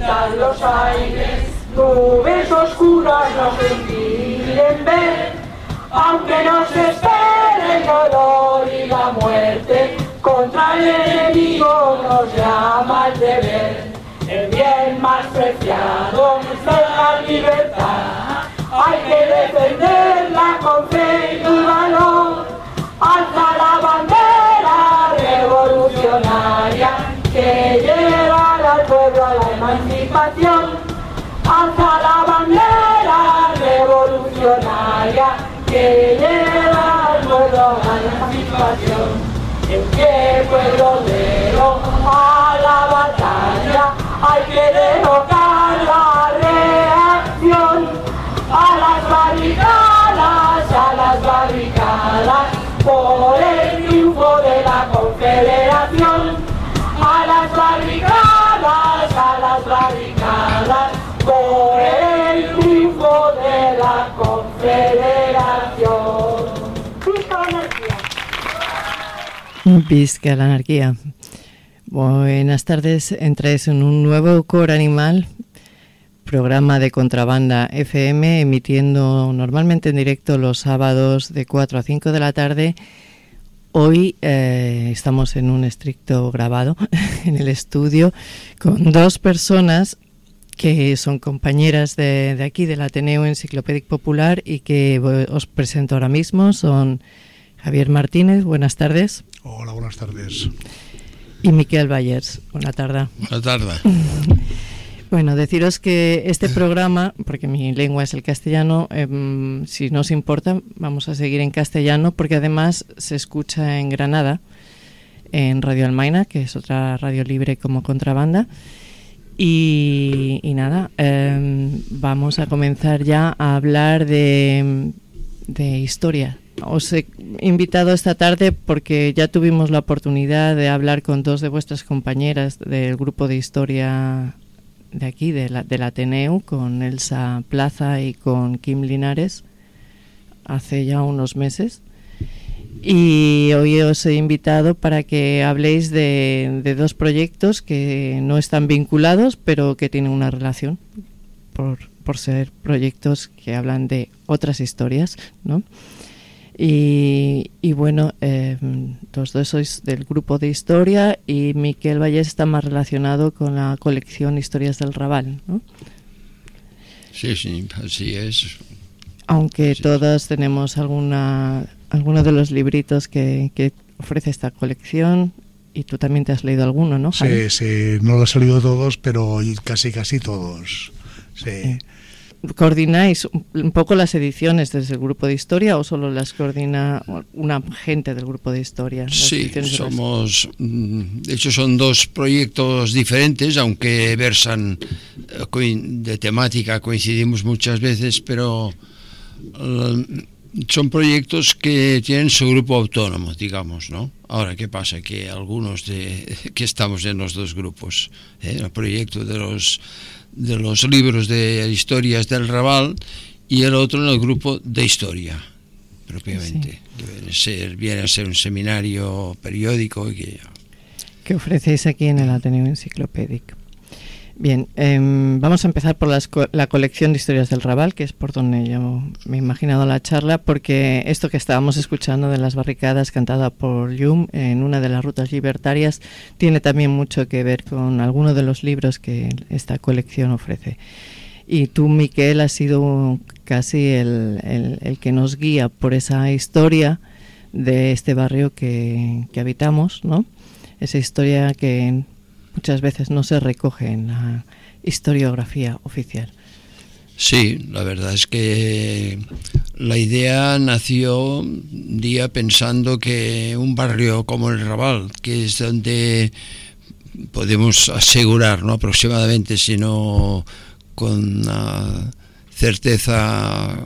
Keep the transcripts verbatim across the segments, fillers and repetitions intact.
pintan los aires, nubes oscuras nos impiden ver, aunque nos espere el dolor y la muerte, contra el enemigo nos llama el deber. El bien más preciado es la libertad, hay que defenderla con fe y valor. Alza la bandera revolucionaria que llevará al pueblo a la emancipación. Alza la bandera revolucionaria que llevará al pueblo a la emancipación. En pie pueblero a la batalla, hay que derrocar la reacción. A las barricadas, a las barricadas, por el triunfo de la Confederación. A las barricadas, a las barricadas, por el triunfo de la Confederación. ¡Visca la anarquía! Visca la anarquía. Buenas tardes, entráis en un nuevo Cor Animal, programa de Contrabanda F M, emitiendo normalmente en directo los sábados de cuatro a cinco de la tarde. Hoy eh, estamos en un estricto grabado en el estudio con dos personas que son compañeras de, de aquí, del Ateneo Enciclopédico Popular, y que os presento ahora mismo. Son Javier Martínez, buenas tardes. Hola, buenas tardes. Y Miquel Vallers, buena tarde. Buena tarde. Bueno, deciros que este programa, porque mi lengua es el castellano, eh, si no os importa, vamos a seguir en castellano, porque además se escucha en Granada, en Radio Almaina, que es otra radio libre como Contrabanda. Y, y nada, eh, vamos a comenzar ya a hablar de, de historia. Os he invitado esta tarde porque ya tuvimos la oportunidad de hablar con dos de vuestras compañeras del grupo de historia de aquí, de la, del Ateneo, con Elsa Plaza y con Kim Linares, hace ya unos meses. Y hoy os he invitado para que habléis de, de dos proyectos que no están vinculados, pero que tienen una relación, por, por ser proyectos que hablan de otras historias, ¿no? Y, y bueno, eh, los dos sois del grupo de historia, y Miquel Vallés está más relacionado con la colección Historias del Raval, ¿no? Sí, sí, así es. Aunque sí. Todos tenemos alguna alguno de los libritos que, que ofrece esta colección, y tú también te has leído alguno, ¿no, Javi? Sí, sí, no los he leído todos, pero casi, casi todos, sí. sí. ¿Coordináis un poco las ediciones desde el grupo de historia o solo las coordina una gente del grupo de historia? Sí, somos, de hecho son dos proyectos diferentes, aunque versan de temática, coincidimos muchas veces, pero son proyectos que tienen su grupo autónomo, digamos, ¿no? Ahora, ¿qué pasa? Que algunos de que estamos en los dos grupos, ¿eh? El proyecto de los de los libros de historias del Raval y el otro en el grupo de historia propiamente, sí. que viene a ser, viene a ser un seminario periódico que, que ofrecéis aquí en el Ateneo Enciclopédico. Bien, eh, vamos a empezar por las, la colección de historias del Raval, que es por donde yo me he imaginado la charla, porque esto que estábamos escuchando de las barricadas, cantada por Llum en una de las rutas libertarias, tiene también mucho que ver con alguno de los libros que esta colección ofrece. Y tú, Miquel, has sido casi el, el, el que nos guía por esa historia de este barrio que, que habitamos, ¿no? Esa historia que muchas veces no se recoge en la historiografía oficial. Sí, la verdad es que la idea nació un día pensando que un barrio como el Raval, que es donde podemos asegurar, no aproximadamente, sino con una certeza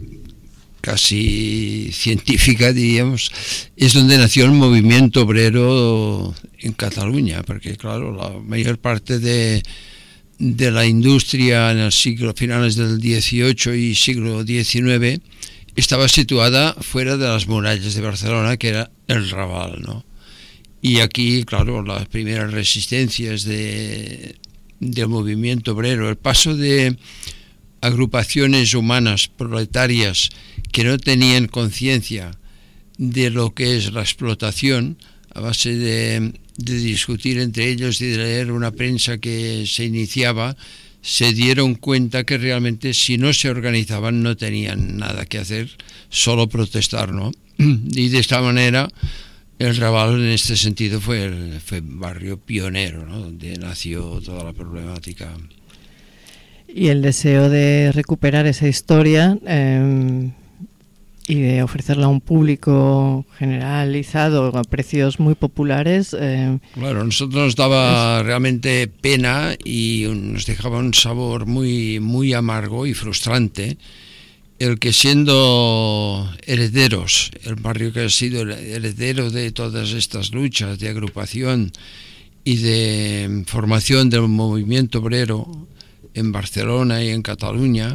casi científica, diríamos, es donde nació el movimiento obrero en Cataluña, porque claro, la mayor parte de, de la industria en el siglo, finales del dieciocho y siglo diecinueve, estaba situada fuera de las murallas de Barcelona, que era el Raval, ¿no? Y aquí, claro, las primeras resistencias de, del movimiento obrero, el paso de agrupaciones humanas proletarias que no tenían conciencia de lo que es la explotación, a base de, de discutir entre ellos y de leer una prensa que se iniciaba, se dieron cuenta que realmente si no se organizaban no tenían nada que hacer, solo protestar, ¿no? Y de esta manera el Raval en este sentido fue el fue barrio pionero, ¿no? Donde nació toda la problemática. Y el deseo de recuperar esa historia eh, y de ofrecerla a un público generalizado a precios muy populares. Eh, claro, a nosotros nos daba es... realmente pena y nos dejaba un sabor muy, muy amargo y frustrante el que, siendo herederos, el barrio que ha sido el heredero de todas estas luchas de agrupación y de formación del movimiento obrero en Barcelona y en Cataluña,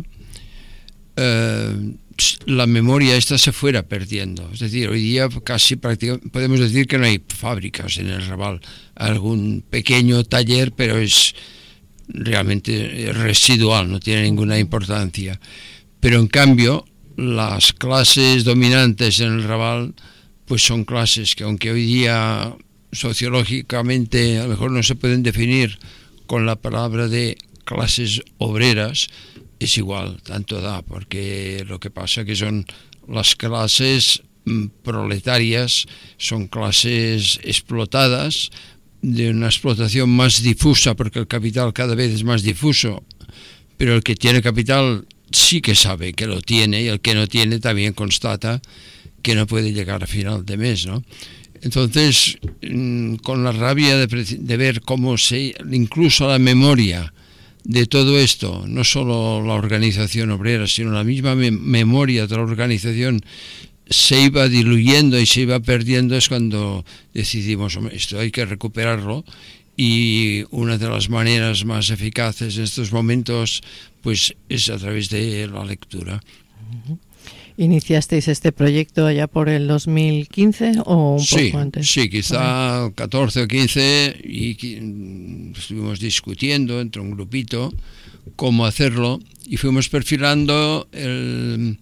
eh, la memoria esta se fuera perdiendo. Es decir, hoy día casi prácticamente podemos decir que no hay fábricas en el Raval, algún pequeño taller, pero es realmente residual, no tiene ninguna importancia. Pero en cambio, las clases dominantes en el Raval, pues son clases que, aunque hoy día sociológicamente a lo mejor no se pueden definir con la palabra de clases obreras, es igual, tanto da, porque lo que pasa que son las clases proletarias, son clases explotadas, de una explotación más difusa, porque el capital cada vez es más difuso, pero el que tiene capital sí que sabe que lo tiene, y el que no tiene también constata que no puede llegar a final de mes, ¿no? Entonces, con la rabia de, de ver cómo se, incluso la memoria de todo esto, no solo la organización obrera, sino la misma me memoria de la organización se iba diluyendo y se iba perdiendo, es cuando decidimos, hombre, esto hay que recuperarlo, y una de las maneras más eficaces en estos momentos pues es a través de la lectura. ¿Iniciasteis este proyecto allá por el dos mil quince o un sí, poco antes? Sí, quizá catorce o quince, y estuvimos discutiendo entre un grupito cómo hacerlo, y fuimos perfilando el,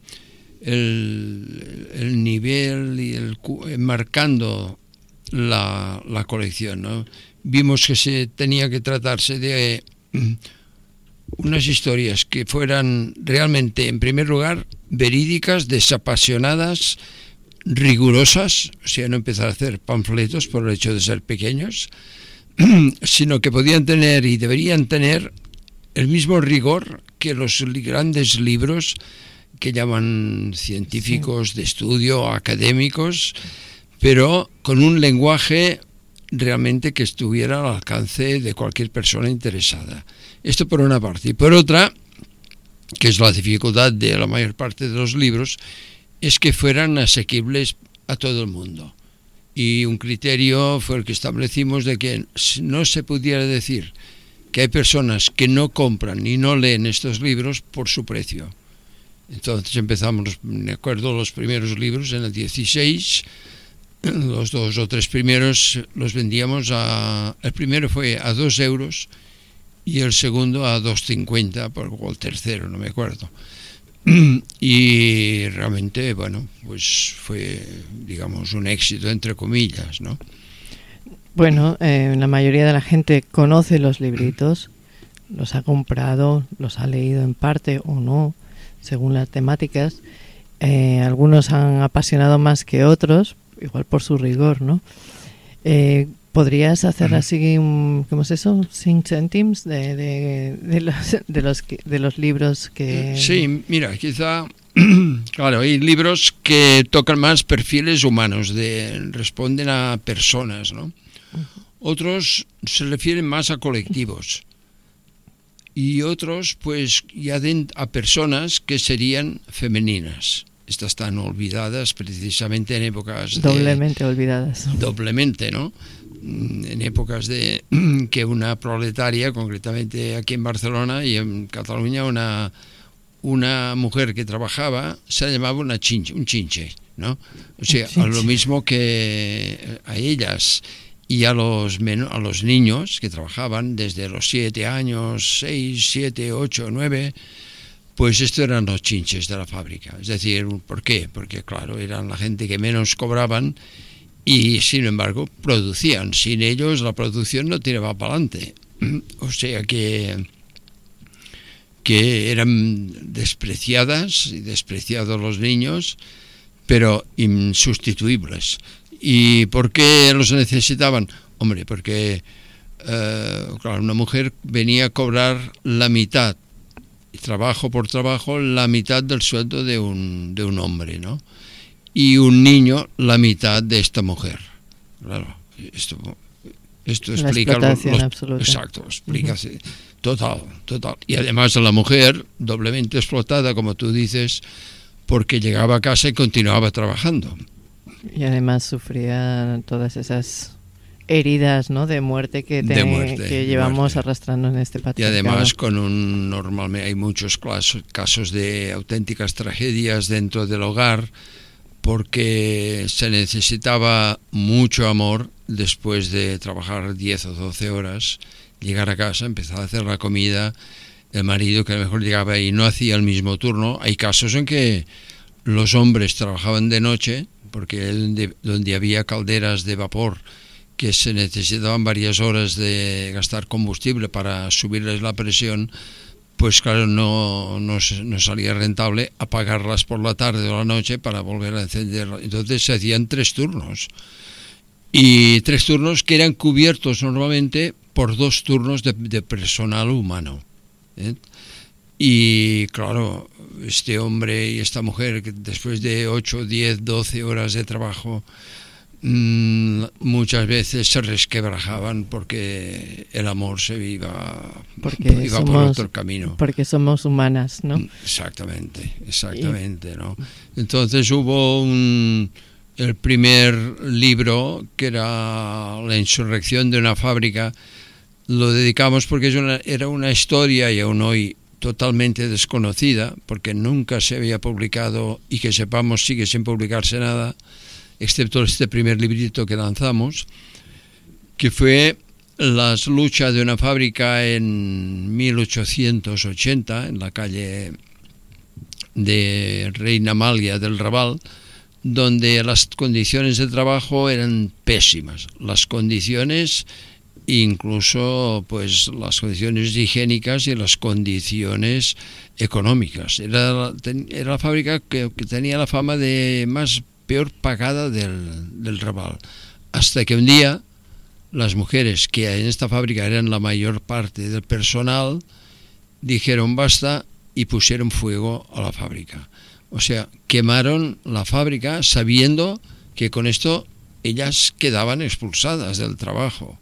el, el nivel y el, marcando la, la colección, ¿no? Vimos que se tenía que tratarse de unas historias que fueran realmente, en primer lugar, verídicas, desapasionadas, rigurosas, o sea, no empezar a hacer panfletos por el hecho de ser pequeños, sino que podían tener y deberían tener el mismo rigor que los grandes libros que llaman científicos sí. de estudio, académicos, pero con un lenguaje realmente que estuviera al alcance de cualquier persona interesada. Esto por una parte. Y por otra, que es la dificultad de la mayor parte de los libros, es que fueran asequibles a todo el mundo. Y un criterio fue el que establecimos de que no se pudiera decir que hay personas que no compran y no leen estos libros por su precio. Entonces empezamos, me acuerdo, los primeros libros en el dieciséis, los dos o tres primeros los vendíamos a... El primero fue a dos euros y el segundo a dos cincuenta, o el tercero, no me acuerdo. Y realmente, bueno, pues fue, digamos, un éxito, entre comillas, ¿no? Bueno, eh, la mayoría de la gente conoce los libritos, los ha comprado, los ha leído en parte o no, según las temáticas. Eh, algunos han apasionado más que otros, igual por su rigor, ¿no? Eh, ¿Podrías hacer así, un, ¿cómo es eso? Cinco céntimos de, de, de, los, de, los, de los libros que... Sí, mira, quizá, claro, hay libros que tocan más perfiles humanos, de, responden a personas, ¿no? Otros se refieren más a colectivos. Y otros, pues, ya den a personas que serían femeninas. Estas están olvidadas precisamente en épocas de... Doblemente olvidadas. Doblemente, ¿no? En épocas de que una proletaria, concretamente aquí en Barcelona y en Cataluña, una, una mujer que trabajaba se llamaba una chinche, un chinche, ¿no? O sea, a lo mismo que a ellas. y a los, a los niños que trabajaban desde los siete años, seis, siete, ocho, nueve, pues estos eran los chinches de la fábrica. Es decir, ¿por qué? Porque claro, eran la gente que menos cobraban y sin embargo producían. Sin ellos la producción no tiraba para adelante. O sea que, que eran despreciadas y despreciados los niños, pero insustituibles. ¿Y por qué los necesitaban? Hombre, porque eh, claro, una mujer venía a cobrar la mitad, trabajo por trabajo, la mitad del sueldo de un, de un hombre, ¿no? Y un niño la mitad de esta mujer. Claro, esto, esto explica... La los, los, absoluta. Exacto, explica, uh-huh. total, total. Y además la mujer, doblemente explotada, como tú dices, porque llegaba a casa y continuaba trabajando. Y además sufría todas esas heridas, ¿no?, de muerte que, te, de muerte, que llevamos muerte. arrastrando en este patriarcado. Y además con un normalmente hay muchos casos, casos de auténticas tragedias dentro del hogar, porque se necesitaba mucho amor después de trabajar diez o doce horas, llegar a casa, empezar a hacer la comida, el marido que a lo mejor llegaba y no hacía el mismo turno. Hay casos en que los hombres trabajaban de noche, porque donde, donde había calderas de vapor que se necesitaban varias horas de gastar combustible para subirles la presión, pues claro, no, no, no salía rentable apagarlas por la tarde o la noche para volver a encenderlas. Entonces se hacían tres turnos. Y tres turnos que eran cubiertos normalmente por dos turnos de, de personal humano, ¿eh? Y claro, este hombre y esta mujer, que después de ocho, diez, doce horas de trabajo, mmm, muchas veces se resquebrajaban porque el amor se iba, porque iba somos, por otro camino. Porque somos humanas, ¿no? Exactamente, exactamente, ¿no? Entonces hubo un, el primer libro, que era La insurrección de una fábrica, lo dedicamos porque es una, era una historia y aún hoy totalmente desconocida, porque nunca se había publicado y que sepamos sigue sin publicarse nada, excepto este primer librito que lanzamos, que fue la lucha de una fábrica en mil ochocientos ochenta en la calle de Reina Amalia del Raval, donde las condiciones de trabajo eran pésimas, las condiciones incluso pues las condiciones higiénicas y las condiciones económicas. Era, era la fábrica que, que tenía la fama de más peor pagada del, del Raval, hasta que un día las mujeres, que en esta fábrica eran la mayor parte del personal, dijeron basta y pusieron fuego a la fábrica. O sea, quemaron la fábrica sabiendo que con esto ellas quedaban expulsadas del trabajo.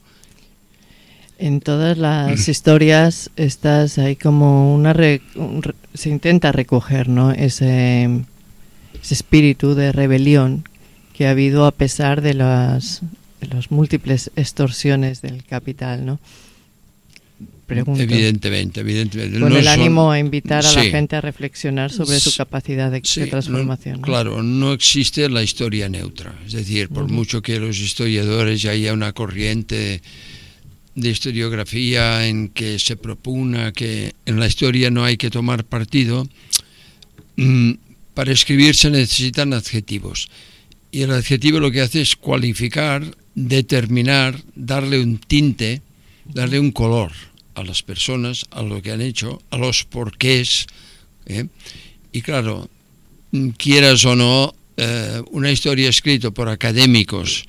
En todas las historias estas hay como una re, un, se intenta recoger, ¿no?, ese, ese espíritu de rebelión que ha habido a pesar de las, de las múltiples extorsiones del capital, ¿no? Pregunto. Evidentemente, evidentemente. Con no el son, ánimo a invitar a sí, la gente a reflexionar sobre su capacidad de, sí, de transformación. No, ¿no? Claro, no existe la historia neutra. Es decir, por uh-huh. mucho que los historiadores ya haya una corriente de historiografía en que se propugna que en la historia no hay que tomar partido, mmm, para escribir se necesitan adjetivos. Y el adjetivo lo que hace es cualificar, determinar, darle un tinte, darle un color a las personas, a lo que han hecho, a los porqués. ¿eh? Y claro, quieras o no, eh, una historia escrita por académicos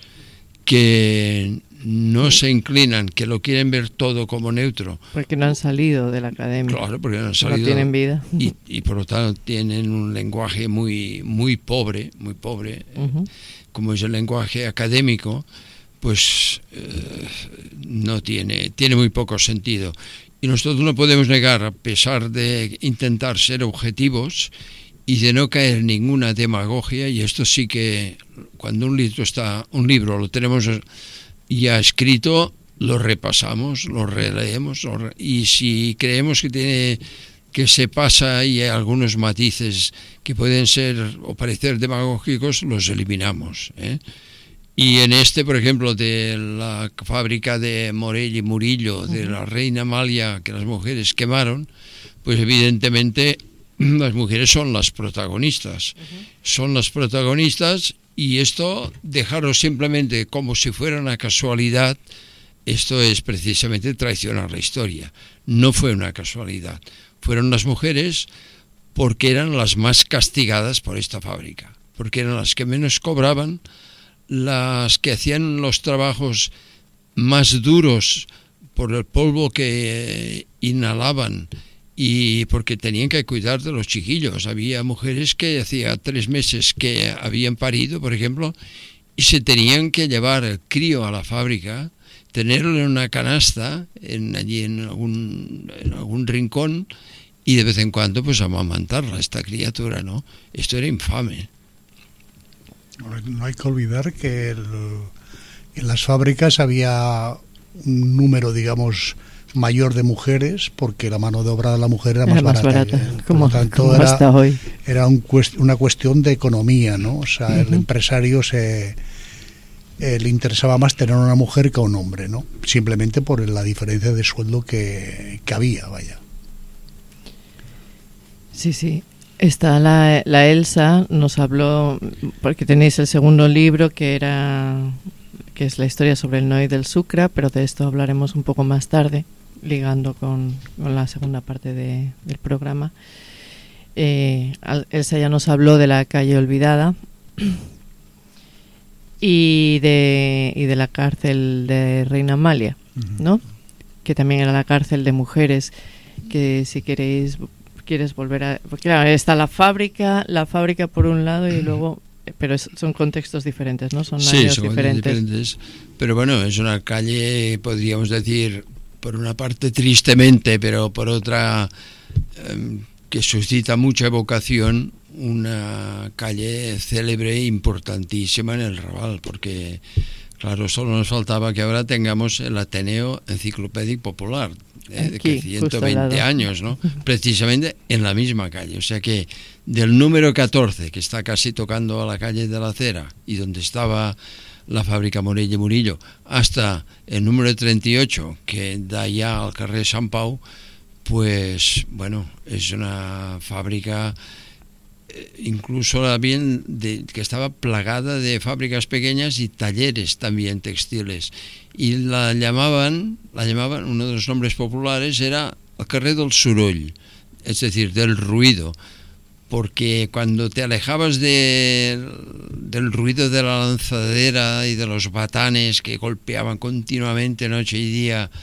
que no se inclinan, que lo quieren ver todo como neutro. Porque no han salido de la academia. Claro, porque no han salido. No tienen vida. Y, y por lo tanto tienen un lenguaje muy, muy pobre, muy pobre, uh-huh. eh, como es el lenguaje académico, pues eh, no tiene, tiene muy poco sentido. Y nosotros no podemos negar, a pesar de intentar ser objetivos y de no caer en ninguna demagogia, y esto sí que cuando un libro está, un libro lo tenemos ya escrito, lo repasamos, lo releemos, lo re... y si creemos que tiene que se pasa y hay algunos matices que pueden ser o parecer demagógicos, los eliminamos, ¿eh? Y en este, por ejemplo, de la fábrica de Morell y Murillo, de la Reina Amalia, que las mujeres quemaron, pues evidentemente las mujeres son las protagonistas. Uh-huh. Son las protagonistas, y esto, dejarlo simplemente como si fuera una casualidad, esto es precisamente traicionar la historia. No fue una casualidad. Fueron las mujeres porque eran las más castigadas por esta fábrica, porque eran las que menos cobraban, las que hacían los trabajos más duros por el polvo que inhalaban y porque tenían que cuidar de los chiquillos. Había mujeres que hacía tres meses que habían parido, por ejemplo, y se tenían que llevar el crío a la fábrica, tenerlo en una canasta, en, allí en algún, en algún rincón, y de vez en cuando pues amamantarla, esta criatura, ¿no? Esto era infame. No hay que olvidar que el, en las fábricas había un número, digamos, mayor de mujeres, porque la mano de obra de la mujer era, era más, más barata, barata. Por como, lo tanto, como era, hasta hoy. Era un cuest- una cuestión de economía, ¿no? O sea, uh-huh. el empresario se eh, le interesaba más tener una mujer que a un hombre, ¿no? Simplemente por la diferencia de sueldo que, que había, vaya. Sí, sí. Está la, la Elsa, nos habló, porque tenéis el segundo libro que era que es la historia sobre el Noy del Sucre, pero de esto hablaremos un poco más tarde, ligando con, con la segunda parte de, del programa. Eh, Elsa ya nos habló de la calle olvidada y de, y de la cárcel de Reina Amalia, ¿no? Que también era la cárcel de mujeres, que si queréis... quieres volver a... Porque claro, está la fábrica, la fábrica por un lado y luego... Pero es, son contextos diferentes, ¿no? Son sí, áreas son diferentes. diferentes. Pero bueno, es una calle, podríamos decir, por una parte tristemente, pero por otra eh, que suscita mucha evocación, una calle célebre e importantísima en el Raval, porque, claro, solo nos faltaba que ahora tengamos el Ateneo Enciclopédico Popular, de Aquí, que ciento veinte años, ¿no? Precisamente en la misma calle. O sea que del número catorce, que está casi tocando a la calle de la Cera, y donde estaba la fábrica Morell y Murillo, hasta el número treinta y ocho, que da ya al carrer Sant Pau, pues bueno, es una fábrica incluso bien de, que estaba plagada de fábricas pequeñas y talleres también textiles, y la llamaban la llamaban uno de los nombres populares era el carrer del Soroll, es decir, del ruido, porque cuando te alejabas de, del ruido de la lanzadera y de los batanes que golpeaban continuamente noche y día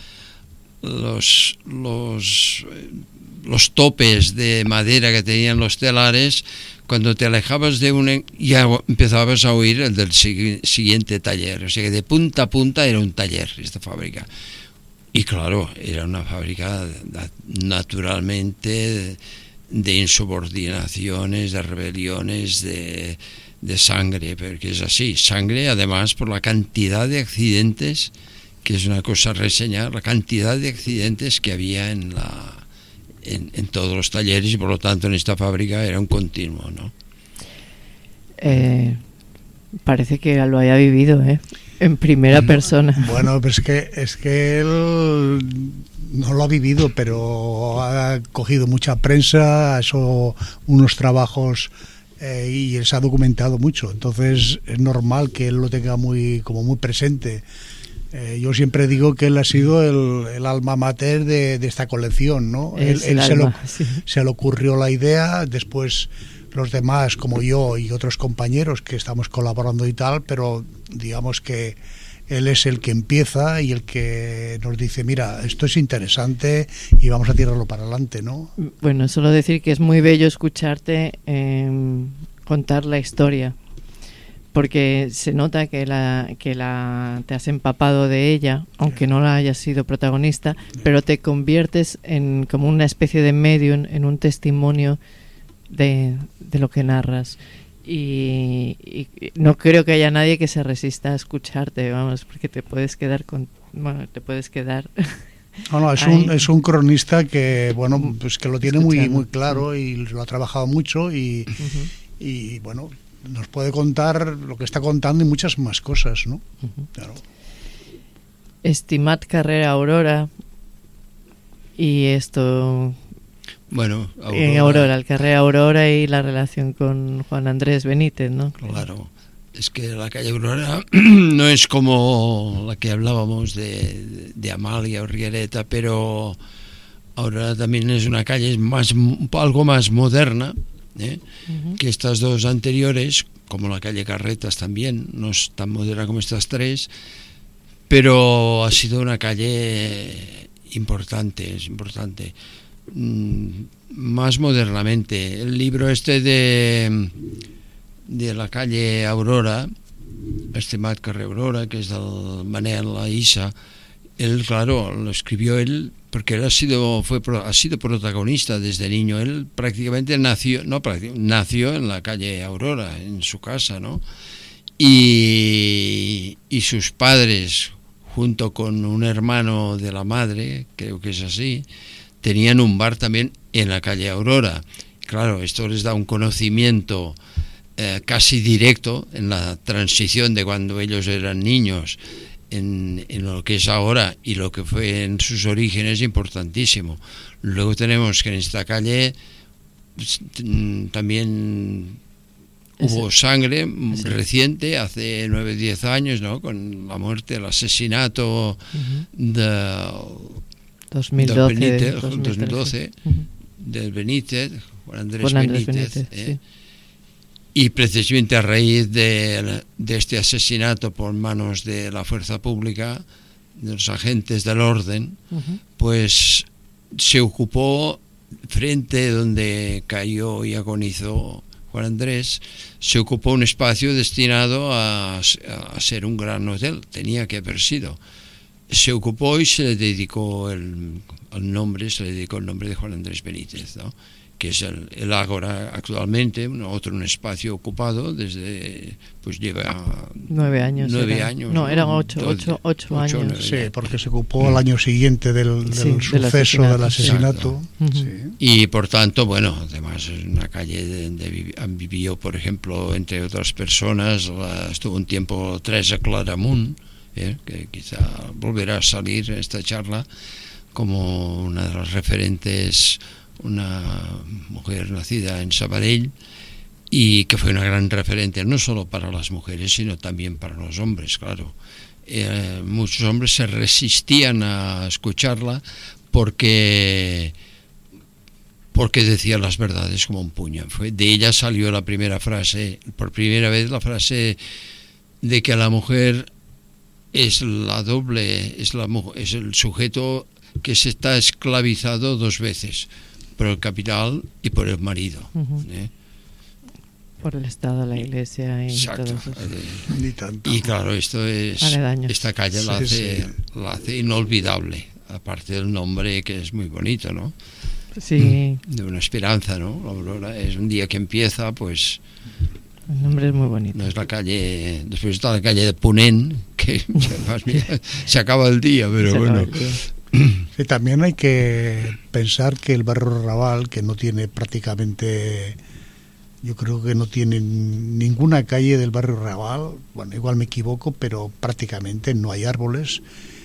los los los topes de madera que tenían los telares, cuando te alejabas de un... ya empezabas a oír el del siguiente taller. O sea que de punta a punta era un taller esta fábrica. Y claro, era una fábrica naturalmente de insubordinaciones, de rebeliones, de, de sangre, porque es así. Sangre, además, por la cantidad de accidentes, que es una cosa a reseñar, la cantidad de accidentes que había en la... En, en todos los talleres, y por lo tanto en esta fábrica era un continuo, ¿no? Eh, parece que lo haya vivido, ¿eh? En primera persona. Bueno, pues es que, es que él no lo ha vivido, pero ha cogido mucha prensa, ha hecho unos trabajos eh, y él se ha documentado mucho, entonces es normal que él lo tenga muy, como muy presente. Eh, yo siempre digo que él ha sido el, el alma mater de, de esta colección, ¿no? Es él él se, alma, lo, sí. se le ocurrió la idea, después los demás, como yo y otros compañeros que estamos colaborando y tal, pero digamos que él es el que empieza y el que nos dice, mira, esto es interesante y vamos a tirarlo para adelante, ¿no? Bueno, solo decir que es muy bello escucharte eh, contar la historia, porque se nota que la que la te has empapado de ella, aunque no la hayas sido protagonista, pero te conviertes en como una especie de medium, en un testimonio de, de lo que narras. Y, y no creo que haya nadie que se resista a escucharte, vamos, porque te puedes quedar con, bueno, te puedes quedar. No, no, es ahí. un es un cronista que bueno, pues que lo tiene muy Escuchando. muy claro y lo ha trabajado mucho y Uh-huh. y bueno, nos puede contar lo que está contando y muchas más cosas, ¿no? Uh-huh. Claro. Estimat carrera Aurora y esto... Bueno, Aurora. En Aurora, el carrera Aurora y la relación con Juan Andrés Benítez, ¿no? Claro. Es que la calle Aurora no es como la que hablábamos de, de Amalia o Riereta, pero Aurora también es una calle más, algo más moderna, ¿eh? Uh-huh. Que estas dos anteriores, como la calle Carretas también, no es tan moderna como estas tres, pero ha sido una calle importante, es importante. Mm, más modernamente. El libro este de... de la calle Aurora, Estimat carrer Aurora, que es del Manel Aissa, él, claro, lo escribió él porque él ha sido fue ha sido protagonista desde niño. Él prácticamente nació, no nació en la calle Aurora, en su casa, ¿no? Y, y sus padres, junto con un hermano de la madre, creo que es así, tenían un bar también en la calle Aurora. Claro, esto les da un conocimiento Eh, casi directo en la transición de cuando ellos eran niños en, en lo que es ahora y lo que fue en sus orígenes, importantísimo. Luego tenemos que en esta calle pues, también hubo sangre sí. reciente, hace nueve, diez años, ¿no? Con la muerte, el asesinato uh-huh. de dos mil doce, de Benítez, dos mil dos mil doce uh-huh. del Benítez, Juan Andrés, Juan Andrés Benítez, Benítez ¿eh? sí. Y precisamente a raíz de, de este asesinato por manos de la fuerza pública, de los agentes del orden, uh-huh. pues se ocupó, frente donde cayó y agonizó Juan Andrés, se ocupó un espacio destinado a, a ser un gran hotel, tenía que haber sido. Se ocupó y se le dedicó el, el nombre, se le dedicó el nombre de Juan Andrés Benítez, ¿no? Que es el, el Ágora actualmente, otro un espacio ocupado desde, pues lleva nueve años. Nueve era. años. No, ¿no? eran ocho, Doce, ocho, ocho, ocho años. Nueve, sí, porque se ocupó el año siguiente del, del sí, suceso del asesinato. Uh-huh. Sí. Y por tanto, bueno, además es una calle donde vivió, por ejemplo, entre otras personas, la, estuvo un tiempo Teresa Claramunt, ¿eh? Que quizá volverá a salir en esta charla como una de las referentes, una mujer nacida en Sabadell y que fue una gran referente no solo para las mujeres sino también para los hombres, claro. Eh, muchos hombres se resistían a escucharla porque porque decía las verdades como un puño. Fue, de ella salió la primera frase, por primera vez la frase de que la mujer es la doble, es, la, es el sujeto que se está esclavizado dos veces, por el capital y por el marido. Uh-huh. ¿eh? Por el Estado, la Iglesia y Exacto. todo eso. Ni tanto. Y claro, esto es Aledaños. Esta calle la, sí, hace, sí. la hace inolvidable, aparte del nombre que es muy bonito, ¿no? Sí. De una esperanza, ¿no? La Aurora es un día que empieza, pues... El nombre es muy bonito. No es la calle... Después está la calle de Ponent, que más bien, se acaba el día, pero se bueno... Sí, también hay que pensar que el barrio Raval, que no tiene prácticamente, yo creo que no tiene ninguna calle del barrio Raval, bueno, igual me equivoco, pero prácticamente no hay árboles,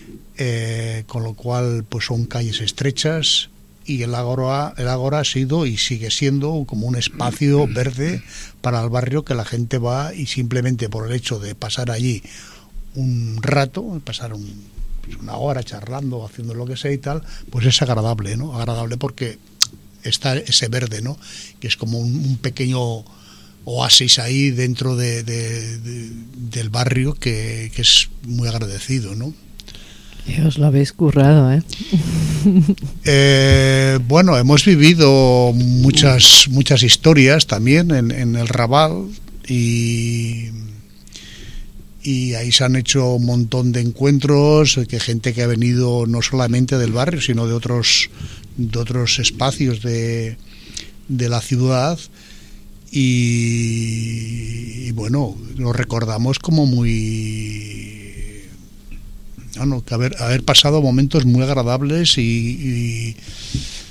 eh, con lo cual pues son calles estrechas y el Ágora, el Ágora ha sido y sigue siendo como un espacio verde para el barrio que la gente va y simplemente por el hecho de pasar allí un rato, pasar un una hora charlando, haciendo lo que sea y tal, pues es agradable, ¿no? Agradable porque está ese verde, ¿no? Que es como un, un pequeño oasis ahí dentro de, de, de, del barrio que, que es muy agradecido, ¿no? Y os lo habéis currado, ¿eh? eh bueno, hemos vivido muchas muchas historias también en, en el Raval y... y ahí se han hecho un montón de encuentros, que gente que ha venido no solamente del barrio, sino de otros de otros espacios de, de la ciudad y, y bueno, lo recordamos como muy... Bueno, que haber, haber pasado momentos muy agradables y, y,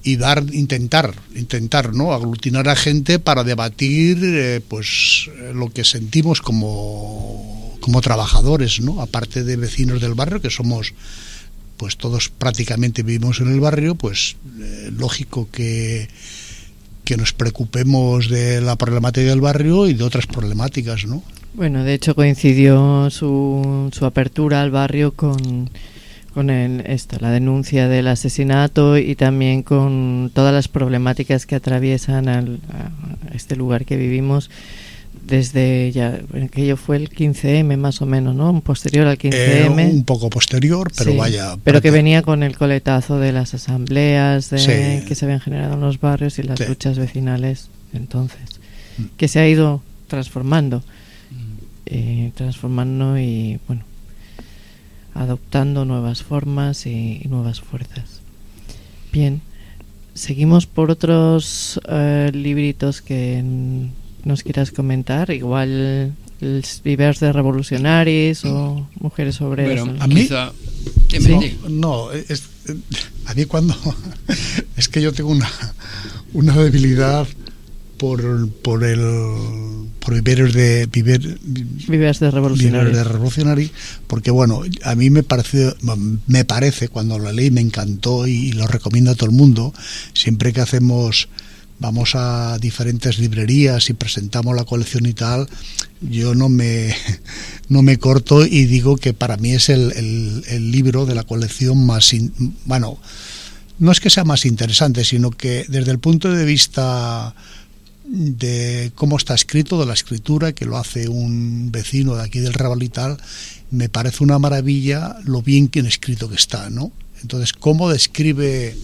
y dar, intentar, intentar, ¿no? aglutinar a gente para debatir eh, pues lo que sentimos como, como trabajadores, ¿no? Aparte de vecinos del barrio, que somos, pues todos prácticamente vivimos en el barrio, pues eh, lógico que, que nos preocupemos de la problemática del barrio y de otras problemáticas, ¿no? Bueno, de hecho coincidió su, su apertura al barrio con... con el, esto, la denuncia del asesinato y también con todas las problemáticas que atraviesan al, a este lugar que vivimos desde ya, aquello fue el quince eme más o menos, ¿no? Un posterior al quince eme. Eh, un poco posterior, pero sí, vaya. Pero que venía con el coletazo de las asambleas de, sí. que se habían generado en los barrios y las sí. luchas vecinales entonces, que se ha ido transformando, eh, transformando y bueno, adoptando nuevas formas y, y nuevas fuerzas. Bien, seguimos por otros uh, libritos que n- nos quieras comentar, igual els vivers de revolucionaris o mujeres obreras. Bueno, a mí quizá, sí. no, no es, a mí cuando es que yo tengo una una debilidad por por el por vivers de viver, vivers de revolucionari. de revolucionari, porque bueno, a mí me parece me parece cuando lo leí me encantó y lo recomiendo a todo el mundo. Siempre que hacemos vamos a diferentes librerías y presentamos la colección y tal, yo no me no me corto y digo que para mí es el, el, el libro de la colección más in, bueno, no es que sea más interesante, sino que desde el punto de vista de cómo está escrito, de la escritura, que lo hace un vecino de aquí del Raval y tal, me parece una maravilla lo bien que escrito que está, ¿no? Entonces, cómo describe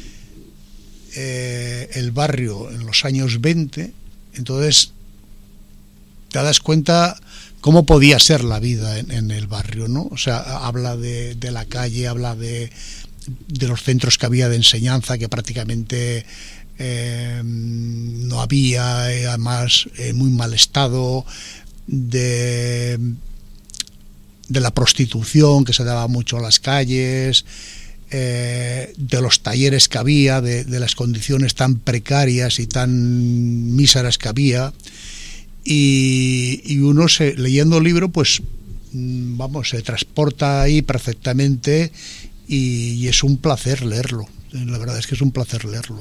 eh, el barrio en los años veinte, entonces te das cuenta cómo podía ser la vida en, en el barrio, ¿no? O sea, habla de, de la calle, habla de, de los centros que había de enseñanza, que prácticamente Eh, no había, eh, además en muy mal estado, de, de la prostitución que se daba mucho a las calles, eh, de los talleres que había, de, de las condiciones tan precarias y tan míseras que había, y, y uno se, leyendo el libro pues vamos, se transporta ahí perfectamente y, y es un placer leerlo, la verdad es que es un placer leerlo.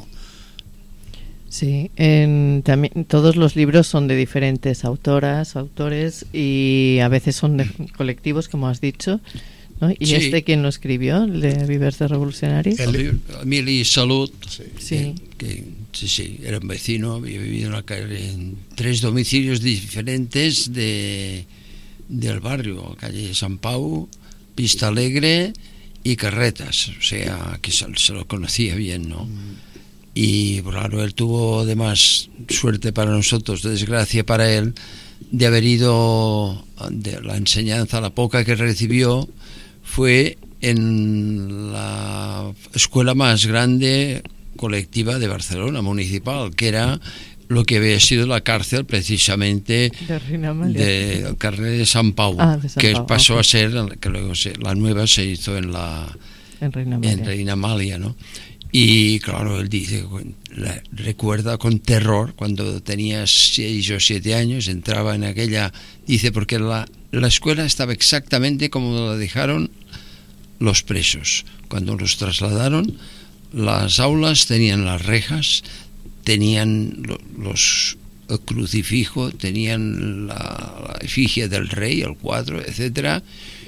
Sí, en, también todos los libros son de diferentes autoras, autores y a veces son de colectivos, como has dicho, ¿no? ¿Y sí. este quién lo escribió, el de Vivers de Revolucionaris? El, Emili Salut, sí. Sí. Eh, que sí, sí, era un vecino, había vivido en, la calle, en tres domicilios diferentes de del barrio, calle San Pau, Vista Alegre y Carretas, o sea, que se, se lo conocía bien, ¿no? Mm. Y claro, él tuvo además suerte para nosotros, desgracia para él, de haber ido, de la enseñanza, la poca que recibió, fue en la escuela más grande colectiva de Barcelona, municipal, que era lo que había sido la cárcel precisamente de del carrer de San Pau, ah, de San que Pau, pasó okay. a ser, que luego se, la nueva se hizo en la en Reina Amalia, en Reina Amalia, ¿no? Y claro, él dice, la, recuerda con terror cuando tenía seis o siete años, entraba en aquella, dice, porque la, la escuela estaba exactamente como la dejaron los presos. Cuando los trasladaron, las aulas tenían las rejas, tenían lo, los el crucifijo, tenían la, la efigie del rey, el cuadro, etcétera,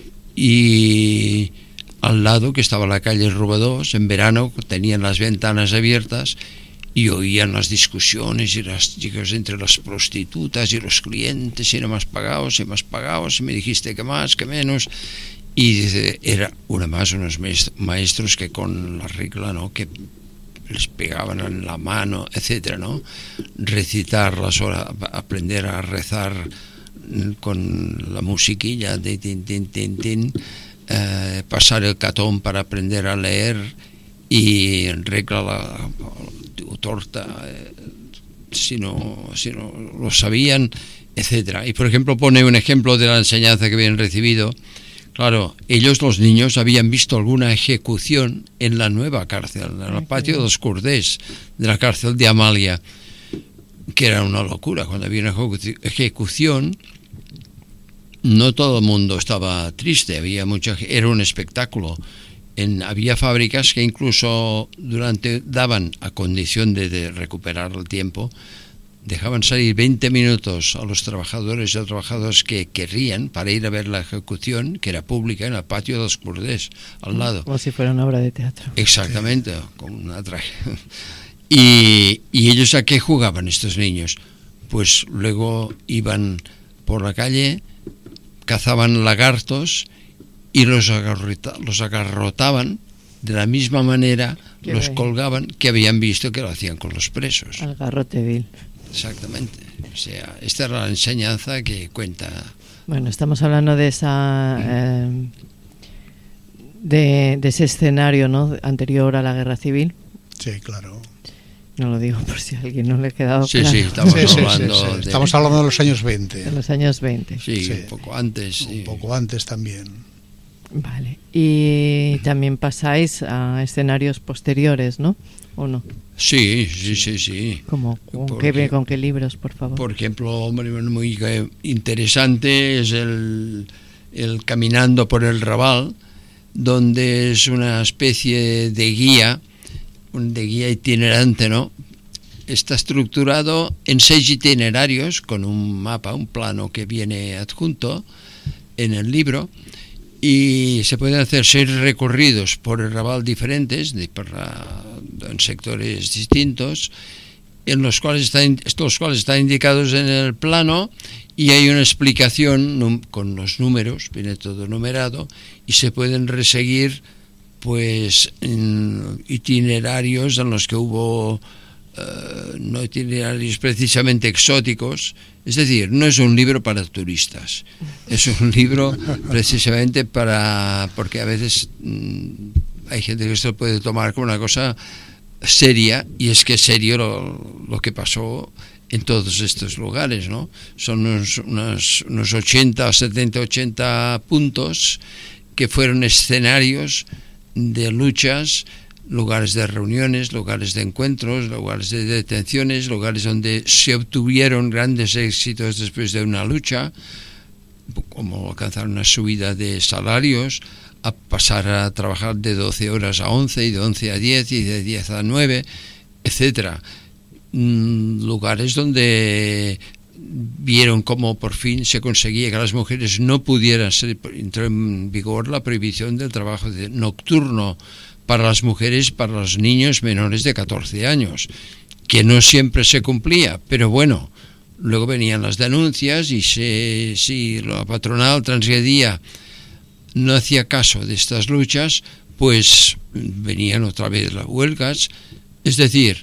y al lado, que estaba la calle Robadors, en verano tenían las ventanas abiertas y oían las discusiones y las chicas entre las prostitutas y los clientes, y no más pagados, y más pagados, y me dijiste que más, que menos, y dice, era una más unos maestros que con la regla, ¿no?, que les pegaban en la mano, etcétera, ¿no? Recitar las horas, aprender a rezar con la musiquilla de tin, tin, tin, tin, Eh, pasar el catón para aprender a leer y en regla la, la torta eh, si no si no lo sabían, etcétera. Y por ejemplo pone un ejemplo de la enseñanza que habían recibido. Claro, ellos, los niños, habían visto alguna ejecución en la nueva cárcel, en el patio de los Cordés, de la cárcel de Amalia, que era una locura. Cuando había una ejecución, no todo el mundo estaba triste, había mucha, era un espectáculo. En, había fábricas que incluso durante daban, a condición de, de recuperar el tiempo, dejaban salir veinte minutos a los trabajadores y a trabajadoras que querrían para ir a ver la ejecución, que era pública, en el patio de los Cordés, al lado. Como si fuera una obra de teatro. Exactamente, sí. Con una traje. Y, y ellos, ¿a qué jugaban estos niños? Pues luego iban por la calle, cazaban lagartos y los, agarrota, los agarrotaban de la misma manera, qué los bien. Colgaban, que habían visto que lo hacían con los presos. Al garrote vil. Exactamente. O sea, esta era la enseñanza que cuenta. Bueno, estamos hablando de esa eh, de, de ese escenario, ¿no?, anterior a la guerra civil. Sí, claro. No lo digo por si a alguien no le ha quedado sí, claro. Sí, estamos, sí, hablando sí, sí, sí. De... estamos hablando de los años veinte. De los años veinte. Sí, sí. un poco antes. Sí. Un poco antes también. Vale. Y también pasáis a escenarios posteriores, ¿no? ¿O no? Sí, sí, sí, sí. ¿Cómo? ¿Con, qué, ¿Con qué libros, por favor? Por ejemplo, hombre, muy interesante es el, el Caminando por el Raval, donde es una especie de guía, de guía itinerante, ¿no? Está estructurado en seis itinerarios con un mapa, un plano que viene adjunto en el libro, y se pueden hacer seis recorridos por el Raval diferentes, de, por la, en sectores distintos, en los cuales están, estos cuales están indicados en el plano, y hay una explicación num, con los números, viene todo numerado, y se pueden reseguir pues en itinerarios en los que hubo uh, no itinerarios precisamente exóticos. Es decir, no es un libro para turistas, es un libro precisamente para, porque a veces mmm, hay gente que esto puede tomar como una cosa seria, y es que es serio lo, lo que pasó en todos estos lugares, ¿no? Son unos, unos, unos ochenta, setenta, ochenta puntos que fueron escenarios de luchas, lugares de reuniones, lugares de encuentros, lugares de detenciones, lugares donde se obtuvieron grandes éxitos después de una lucha, como alcanzar una subida de salarios, a pasar a trabajar de doce horas a once, y de once a diez, y de diez a nueve, etcétera. Mm, lugares donde vieron cómo por fin se conseguía que las mujeres no pudieran ser, entró en vigor la prohibición del trabajo de, nocturno para las mujeres, para los niños menores de catorce años, que no siempre se cumplía, pero bueno, luego venían las denuncias, y se, si la patronal transgredía, no hacía caso de estas luchas, pues venían otra vez las huelgas. Es decir,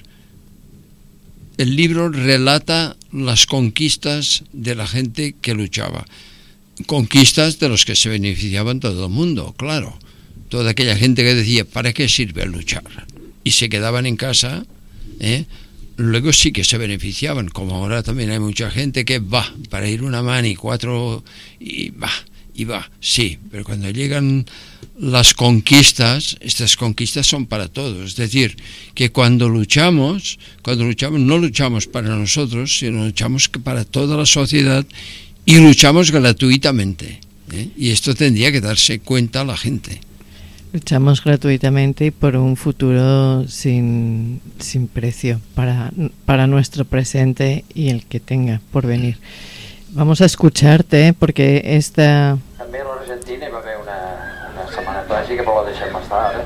el libro relata las conquistas de la gente que luchaba, conquistas de los que se beneficiaban todo el mundo, claro. Toda aquella gente que decía, ¿para qué sirve luchar? Y se quedaban en casa, ¿eh? Luego sí que se beneficiaban, como ahora también hay mucha gente que va para ir una mani, cuatro, y va, y va, sí, pero cuando llegan las conquistas, estas conquistas son para todos. Es decir, que cuando luchamos, cuando luchamos, no luchamos para nosotros, sino luchamos para toda la sociedad, y luchamos gratuitamente, ¿eh? Y esto tendría que darse cuenta la gente. Luchamos gratuitamente y por un futuro sin, sin precio para, para nuestro presente y el que tenga por venir. Vamos a escucharte porque esta... També a l'Argentina hi va haver una, una setmana tràgica, però la deixem estar ara.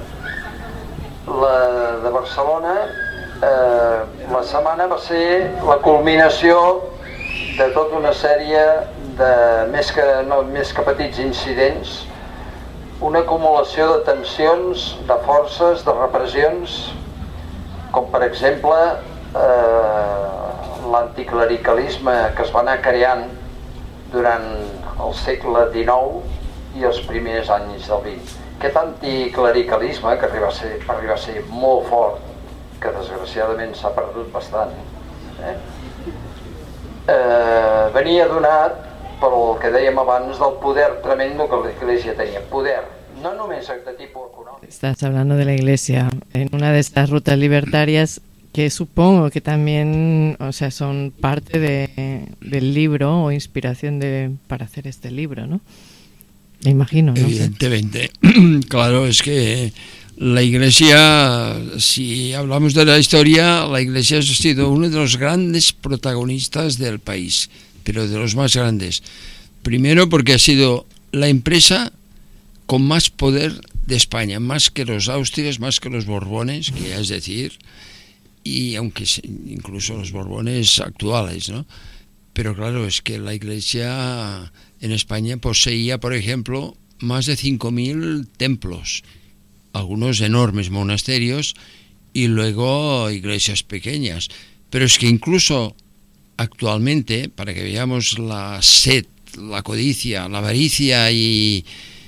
La de Barcelona, eh, la setmana va ser la culminació de tota una sèrie de més que, no, més que petits incidents, una acumulació de tensions, de forces, de repressions, com per exemple eh, l'anticlericalisme que es va anar creant durant el segle dinou i els primers anys del vint. Aquest anticlericalisme, que arriba a ser, arriba a ser molt fort, que desgraciadament s'ha perdut bastant, eh? Eh, venia donat per el que dèiem abans del poder tremendo que l'Església tenia. Poder, no només de tipus econòmic. Estás hablando de la Iglesia en una de estas rutas libertarias que supongo que también, o sea, son parte de, del libro o inspiración de, para hacer este libro, ¿no? Me imagino, ¿no? Evidentemente. Claro, es que la Iglesia, si hablamos de la historia, la Iglesia ha sido uno de los grandes protagonistas del país, pero de los más grandes. Primero porque ha sido la empresa con más poder de España, más que los Austrias, más que los Borbones, que es decir, y aunque incluso los Borbones actuales, ¿no? Pero claro, es que la Iglesia en España poseía, por ejemplo, más de cinco mil templos, algunos enormes monasterios y luego iglesias pequeñas. Pero es que incluso actualmente, para que veamos la sed, la codicia, la avaricia y,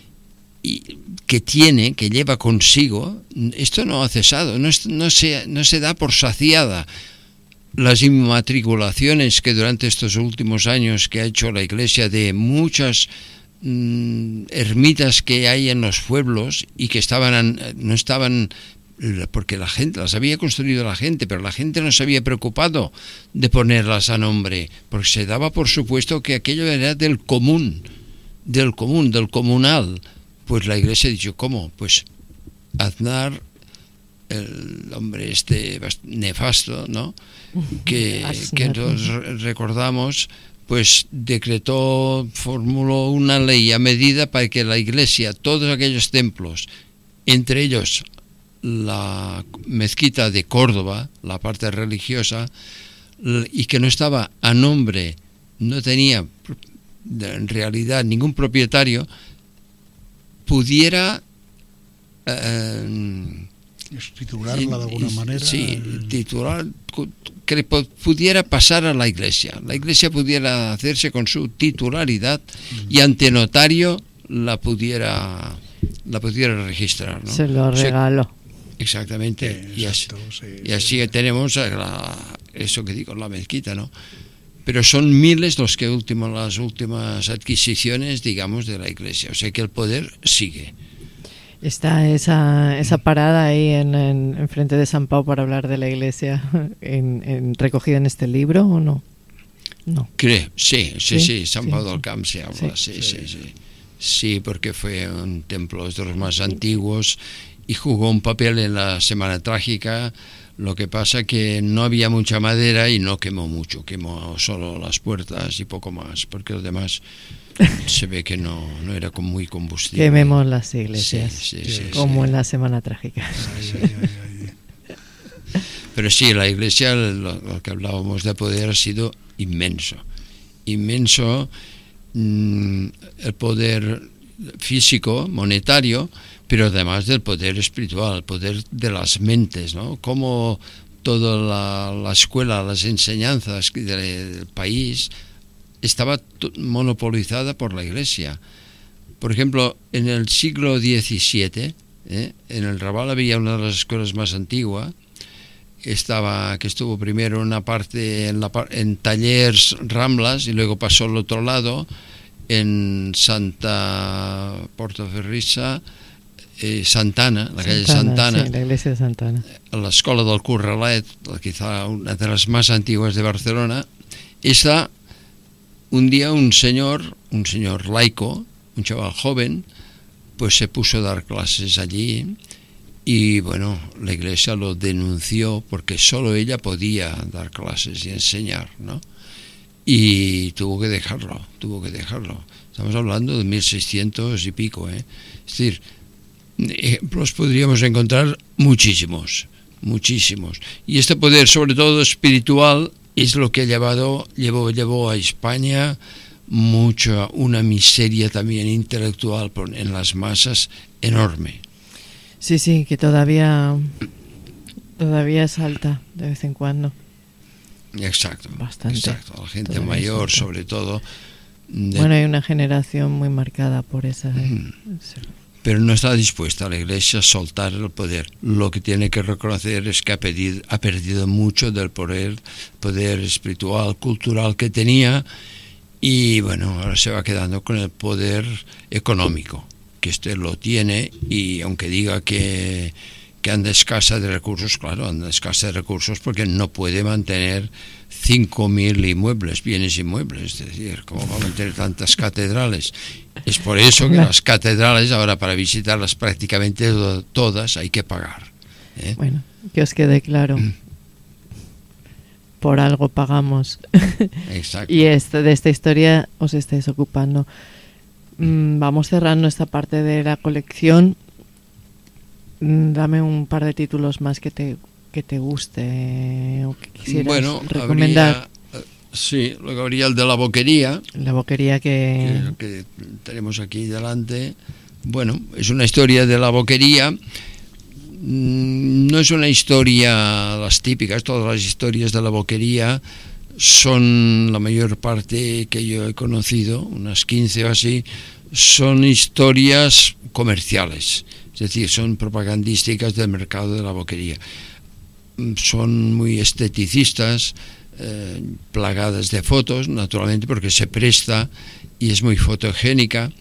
y que tiene, que lleva consigo, esto no ha cesado, no, es, no, se, no se da por saciada. Las inmatriculaciones que durante estos últimos años que ha hecho la Iglesia de muchas mm, ermitas que hay en los pueblos y que estaban no estaban porque la gente las había construido la gente, pero la gente no se había preocupado de ponerlas a nombre, porque se daba por supuesto que aquello era del común, del común, del comunal. Pues la Iglesia ha dicho, ¿cómo? Pues Aznar, el hombre este nefasto, ¿no? Que, que nos recordamos, pues decretó, formuló una ley a medida para que la Iglesia, todos aquellos templos, entre ellos la mezquita de Córdoba, la parte religiosa, y que no estaba a nombre, no tenía en realidad ningún propietario, pudiera eh, titularla de alguna manera. Sí, titular, que pudiera pasar a la Iglesia. La Iglesia pudiera hacerse con su titularidad y ante notario la pudiera la pudiera registrar, ¿no? Se lo regaló. Exactamente. Sí, y exacto, así, sí, y así sí. tenemos la, eso que digo, la mezquita, ¿no? Pero son miles los que último, las últimas adquisiciones, digamos, de la Iglesia. O sea que el poder sigue. ¿Está esa, esa parada ahí en, en, en frente de San Pau para hablar de la Iglesia en, en, recogida en este libro o no? No. Creo, sí, sí, sí, sí, San sí, Pau sí. del Camp se habla, sí, sí, sí. sí. Sí, sí, porque fue un templo de los más antiguos y jugó un papel en la Semana Trágica. Lo que pasa que no había mucha madera y no quemó mucho, quemó solo las puertas y poco más, porque lo demás se ve que no, no era con muy combustible. Quememos las iglesias, sí, sí, sí, como sí. en la Semana Trágica. Ay, ay, ay, ay. Pero sí, la Iglesia, lo, lo que hablábamos de poder, ha sido inmenso, inmenso, mmm, el poder físico, monetario, pero además del poder espiritual, el poder de las mentes, ¿no? Como toda la, la escuela, las enseñanzas del país estaba monopolizada por la Iglesia. Por ejemplo, en el siglo diecisiete, ¿eh? en el Raval había una de las escuelas más antiguas, estaba, que estuvo primero en una parte en, la, en Tallers Ramblas y luego pasó al otro lado, en Santa Portaferrissa, Eh, Santana, la calle Santana, sí, la iglesia de Santana, a la escuela del Curralet, quizá una de las más antiguas de Barcelona. Está un día un señor, un señor laico, un chaval joven, pues se puso a dar clases allí y bueno, la Iglesia lo denunció porque solo ella podía dar clases y enseñar, ¿no? Y tuvo que dejarlo, tuvo que dejarlo. Estamos hablando de mil seiscientos y pico, ¿eh? Es decir, ejemplos podríamos encontrar muchísimos, muchísimos. Y este poder, sobre todo espiritual, es lo que ha llevado, llevó, llevó a España mucha, una miseria también intelectual en las masas enorme. Sí, sí, que todavía, todavía salta de vez en cuando. Exacto, Bastante. exacto. La gente Todavía mayor, salta. sobre todo. De... Bueno, hay una generación muy marcada por esa. Mm. Pero no está dispuesta la Iglesia a soltar el poder. Lo que tiene que reconocer es que ha perdido, ha perdido mucho del poder, poder espiritual, cultural que tenía, y bueno, ahora se va quedando con el poder económico, que este lo tiene, y aunque diga que, que anda escasa de recursos, claro, anda escasa de recursos porque no puede mantener cinco mil inmuebles, bienes inmuebles, es decir, ¿cómo va a mantener tantas catedrales? Es por eso que las catedrales ahora, para visitarlas prácticamente todas, hay que pagar, ¿eh? Bueno, que os quede claro. Por algo pagamos. Exacto. Y esto, de esta historia os estáis ocupando. Mm, vamos cerrando esta parte de la colección. Mm, dame un par de títulos más que te que te guste o que quisieras bueno, recomendar. Habría, sí, luego habría el de la boquería. La boquería que... que... que tenemos aquí delante. Bueno, es una historia de la boquería. No es una historia las típicas, todas las historias de la boquería son, la mayor parte que yo he conocido, unas quince o así, son historias comerciales, es decir, son propagandísticas del mercado de la boquería. Son muy esteticistas, eh, plagadas de fotos, naturalmente, porque se presta y es muy fotogénica,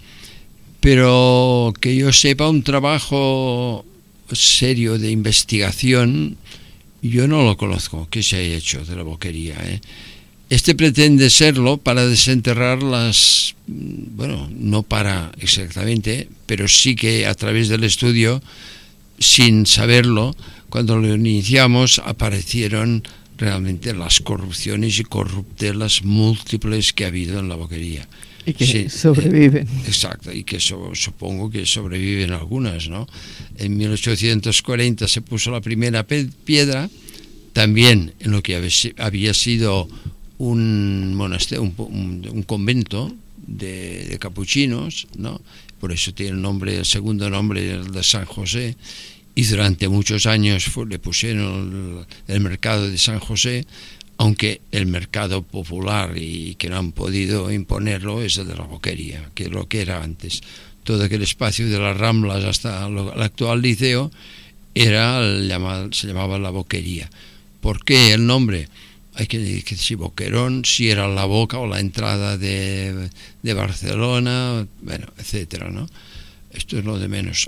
pero que yo sepa un trabajo serio de investigación, yo no lo conozco, que se haya hecho de la boquería, ¿eh? Este pretende serlo para desenterrar las, bueno, no para exactamente, pero sí que a través del estudio, sin saberlo, cuando lo iniciamos aparecieron realmente las corrupciones y corruptelas múltiples que ha habido en la boquería. Y que sí, sobreviven. Eh, exacto, y que so, supongo que sobreviven algunas, ¿no? En mil ochocientos cuarenta se puso la primera piedra, también en lo que había sido un monasterio, un, un, un convento de, de capuchinos, ¿no? Por eso tiene el nombre, el segundo nombre de San José, y durante muchos años fue, le pusieron el, el mercado de San José, aunque el mercado popular y que no han podido imponerlo es el de la boquería, que es lo que era antes. Todo aquel espacio de las Ramblas hasta lo, el actual liceo era el llamado, se llamaba la boquería. ¿Por qué el nombre? Hay que decir que si Boquerón, si era la boca o la entrada de, de Barcelona, bueno, etcétera, ¿no? Esto es lo de menos.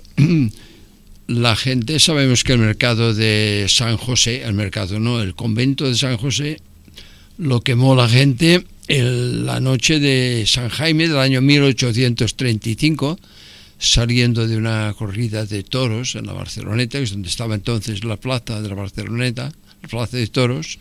La gente, sabemos que el mercado de San José, el mercado no, el convento de San José, lo quemó la gente el, la noche de San Jaime del año mil ochocientos treinta y cinco, saliendo de una corrida de toros en la Barceloneta, que es donde estaba entonces la plaza de la Barceloneta, la plaza de toros,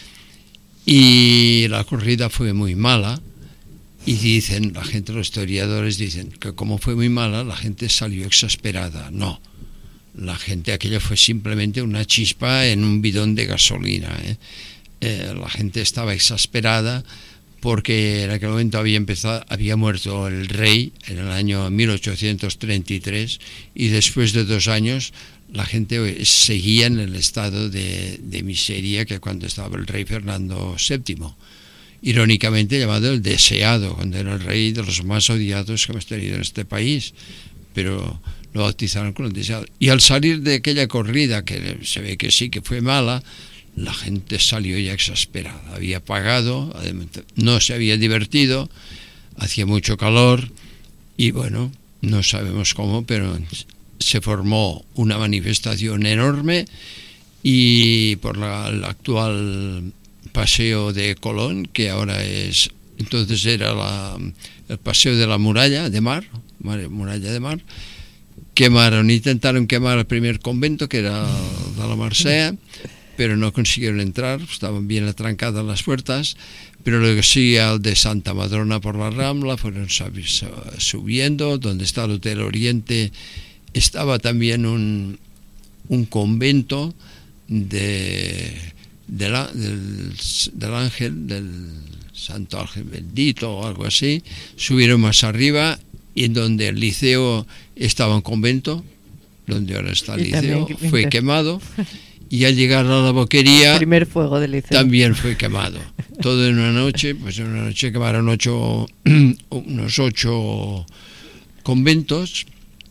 y la corrida fue muy mala, y dicen, la gente, los historiadores dicen que como fue muy mala, la gente salió exasperada. No. La gente, aquello fue simplemente una chispa en un bidón de gasolina, ¿eh? Eh, la gente estaba exasperada porque en aquel momento había empezado, había muerto el rey en el año mil ochocientos treinta y tres, y después de dos años la gente seguía en el estado de, de miseria que cuando estaba el rey Fernando séptimo, irónicamente llamado el deseado, cuando era el rey de los más odiados que hemos tenido en este país, pero lo bautizaron con el deseado. Y al salir de aquella corrida, que se ve que sí, que fue mala, la gente salió ya exasperada. Había pagado, no se había divertido, hacía mucho calor, y bueno, no sabemos cómo, pero se formó una manifestación enorme, y por la, el actual paseo de Colón, que ahora es, entonces era la, el paseo de la muralla de mar, muralla de mar, quemaron, intentaron quemar el primer convento, que era de la Marcea, pero no consiguieron entrar, estaban bien atrancadas las puertas, pero luego sí al de Santa Madrona por la Rambla, fueron subiendo, donde está el Hotel Oriente, estaba también un, un convento de, de la, del, del Ángel, del Santo Ángel Bendito o algo así, subieron más arriba, y en donde el liceo estaba en convento, donde ahora está el liceo, fue quemado, y al llegar a la boquería, el primer fuego del liceo también fue quemado. Todo en una noche, pues en una noche quemaron ocho, unos ocho conventos.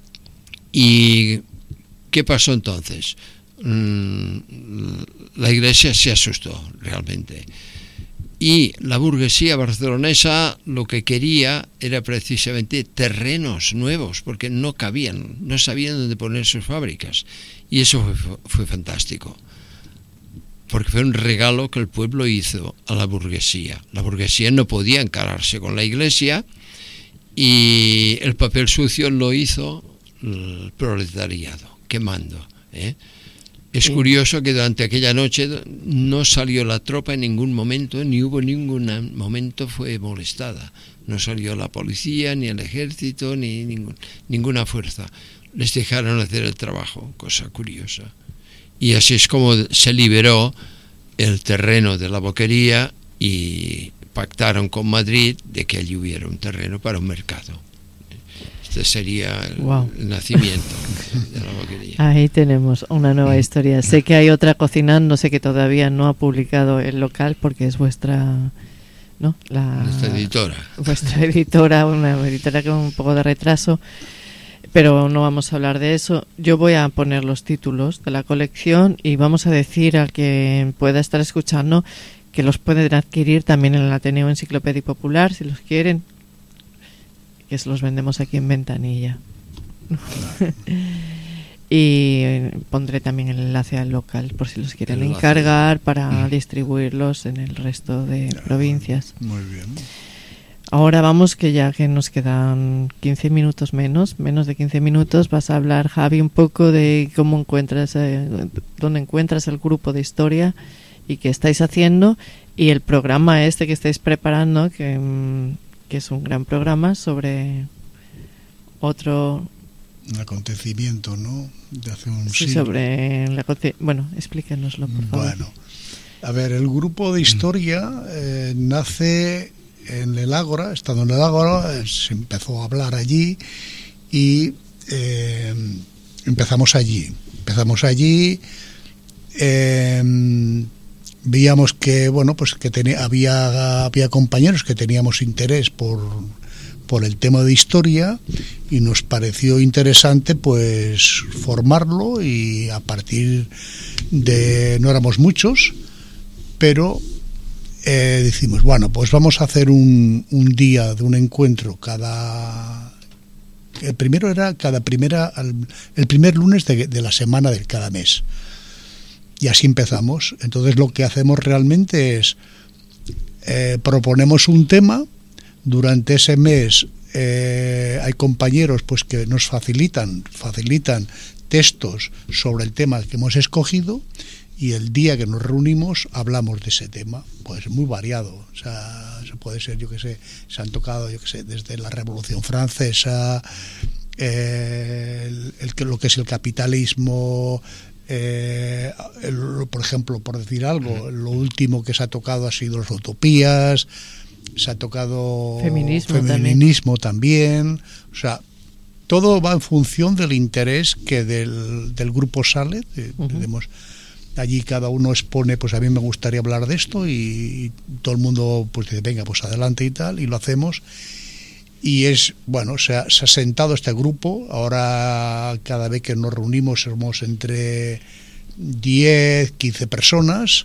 ¿Y qué pasó entonces? La iglesia se asustó realmente. Y la burguesía barcelonesa lo que quería era precisamente terrenos nuevos, porque no cabían, no sabían dónde poner sus fábricas. Y eso fue, fue fantástico, porque fue un regalo que el pueblo hizo a la burguesía. La burguesía no podía encararse con la iglesia y el papel sucio lo hizo el proletariado, quemando, ¿eh? Es sí. curioso que durante aquella noche no salió la tropa en ningún momento, ni hubo ningún momento fue molestada. No salió la policía, ni el ejército, ni ningún, ninguna fuerza. Les dejaron hacer el trabajo, cosa curiosa. Y así es como se liberó el terreno de la boquería y pactaron con Madrid de que allí hubiera un terreno para un mercado. Este sería el, wow. el nacimiento de la boquería. Ahí tenemos una nueva historia. Sé que hay otra cocinando, sé que todavía no ha publicado el local porque es vuestra, ¿no? La, Nuestra editora. Vuestra editora, una editora con un poco de retraso, pero no vamos a hablar de eso. Yo voy a poner los títulos de la colección y vamos a decir al que pueda estar escuchando que los pueden adquirir también en el Ateneo Enciclopedia Popular si los quieren, que se los vendemos aquí en Ventanilla. Y pondré también el enlace al local por si los quieren el encargar para distribuirlos en el resto de claro, provincias. Muy bien. Ahora vamos, que ya que nos quedan quince minutos menos, menos de quince minutos, vas a hablar, Javi, un poco de cómo encuentras, eh, dónde encuentras el grupo de historia y qué estáis haciendo, y el programa este que estáis preparando, que... que es un gran programa sobre otro un acontecimiento, ¿no? De hace un sí, siglo. Sobre la, bueno, explícanoslo, por favor. Bueno, a ver, el grupo de historia eh, nace en el Ágora, estando en el Ágora, eh, se empezó a hablar allí y eh, empezamos allí, empezamos allí. Eh, veíamos que bueno pues que tenía, había había compañeros que teníamos interés por por el tema de historia y nos pareció interesante pues formarlo, y a partir de, no éramos muchos, pero eh, decimos bueno pues vamos a hacer un, un día de un encuentro cada el primero era cada primera el primer lunes de, de la semana de cada mes. Y así empezamos. Entonces lo que hacemos realmente es eh, proponemos un tema. Durante ese mes eh, hay compañeros pues que nos facilitan facilitan textos sobre el tema que hemos escogido, y el día que nos reunimos hablamos de ese tema. Pues muy variado. O sea, se puede ser, yo que sé, se han tocado, yo que sé, desde la Revolución Francesa, eh, el, el, lo que es el capitalismo. Eh, el, por ejemplo, por decir algo, lo último que se ha tocado ha sido las utopías, se ha tocado feminismo, feminismo también. también, o sea, todo va en función del interés que del, del grupo sale. Uh-huh. Tenemos, allí cada uno expone, pues a mí me gustaría hablar de esto, y, y todo el mundo pues dice, venga, pues adelante y tal, y lo hacemos. Y es, bueno, se ha, se ha sentado este grupo. Ahora cada vez que nos reunimos somos entre diez, quince personas.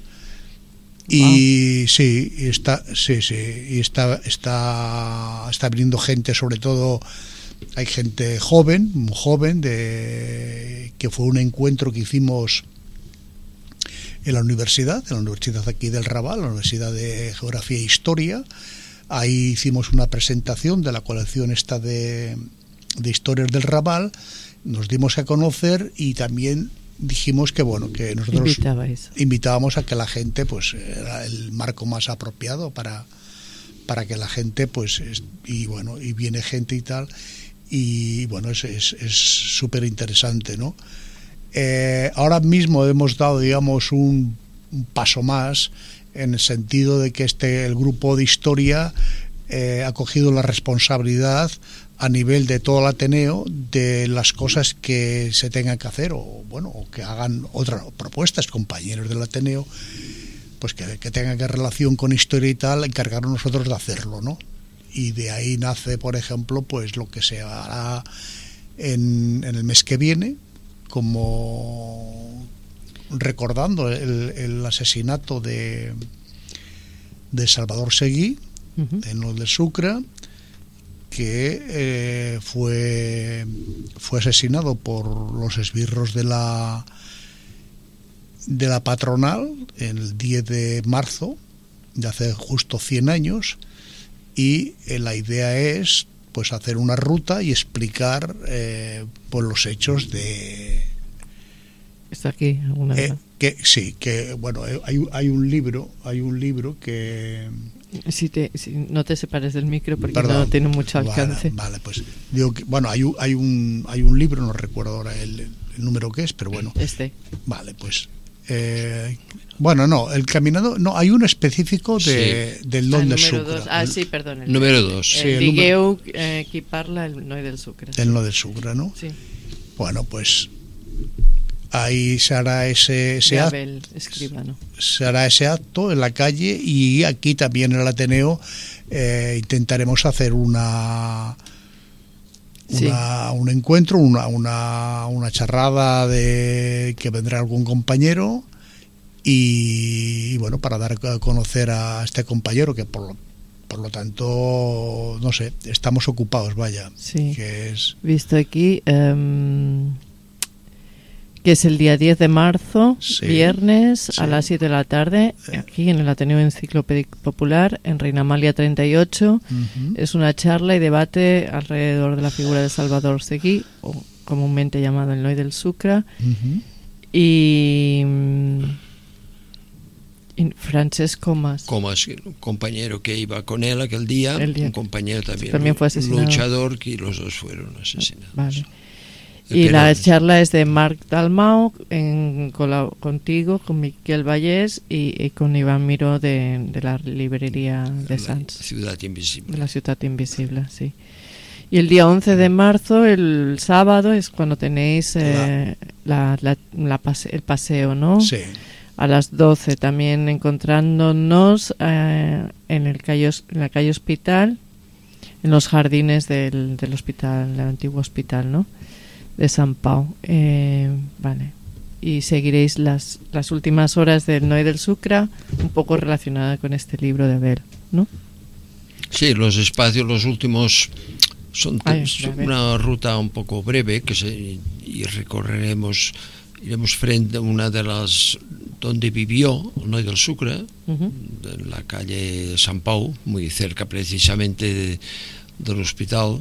Y wow. sí, y está, sí, sí, y está, está, está viniendo gente, sobre todo hay gente joven, muy joven, de, que fue un encuentro que hicimos en la universidad, en la universidad aquí del Raval, la Universidad de Geografía e Historia. Ahí hicimos una presentación de la colección esta de, de historias del Raval, nos dimos a conocer, y también dijimos que bueno que nosotros Invitabais. invitábamos a que la gente, pues era el marco más apropiado para, para que la gente, pues, y bueno, y viene gente y tal, y bueno, es es es súper interesante, ¿no? Eh, ahora mismo hemos dado, digamos, un, un paso más, en el sentido de que este el grupo de historia eh, ha cogido la responsabilidad a nivel de todo el Ateneo de las cosas que se tengan que hacer, o bueno, o que hagan otras propuestas compañeros del Ateneo, pues que, que tengan que relación con historia y tal, encargarnos nosotros de hacerlo, ¿no? Y de ahí nace, por ejemplo, pues lo que se hará en, en el mes que viene, como recordando el, el asesinato de de Salvador Seguí, Uh-huh. en lo de Sucre, que eh, fue fue asesinado por los esbirros de la de la patronal el diez de marzo de hace justo cien años, y eh, la idea es pues hacer una ruta y explicar eh, pues los hechos de ¿Está aquí alguna vez? eh, que sí, que bueno, eh, hay, hay un libro, hay un libro que Si te, si no te separes del micro porque Perdón. no tiene mucho alcance. Vale, vale, pues digo que, bueno, hay un, hay un hay un libro, no recuerdo ahora el, el número que es, pero bueno. Este. Vale, pues eh, bueno, no, el caminado, no, hay uno específico de, Sí. del Ah, Don el de número Sucre. dos. Ah, el, sí, perdón. El, Número dos. El, Sí, el Digueu, eh, qui parla, el noi del Sucre. el no de Sucre, ¿no? Sí. Bueno, pues ahí se hará ese, ese De acto, Abel Escribano. se hará ese acto en la calle, y aquí también en el Ateneo eh, intentaremos hacer una Sí. una un encuentro, una, una, una charrada de que vendrá algún compañero y, y bueno, para dar a conocer a este compañero que por lo, por lo tanto, no sé, estamos ocupados, vaya, Sí. que es Visto aquí, em, que es el día diez de marzo, Sí. viernes, Sí. a las siete de la tarde, aquí en el Ateneo Enciclopédico Popular, en Reina Amalia treinta y ocho. Ujú. Es una charla y debate alrededor de la figura de Salvador Seguí, o comúnmente llamado el Noi del Sucre, Ujú. y, mm, y Francesco Mas. Comas, un compañero que iba con él aquel día, El día- un compañero también, también fue asesinado. luchador, que los dos fueron asesinados. Vale. El Y la Perón. charla es de Marc Dalmau, en, cola- contigo, con Miquel Vallés y, y con Iván Miró de, de la librería de La Sants, Ciudad de Invisible. la Ciudad Invisible, sí. Y el día once de marzo, el sábado, es cuando tenéis eh, la, la- la pase- el paseo, ¿no? Sí. A las doce, también encontrándonos eh, en, el calle, Hos- en la calle Hospital, en los jardines del, del hospital, del antiguo hospital, ¿no? De San Pau. Eh, vale. Y seguiréis las, las últimas horas del Noi del Sucre, un poco relacionada con este libro de Abel, ¿no? Sí, los espacios, los últimos, son Ay, son breve. una ruta un poco breve que se, y recorreremos, iremos frente a una de las donde vivió el Noi del Sucre, Ujú. en la calle San Pau, muy cerca precisamente de- del hospital.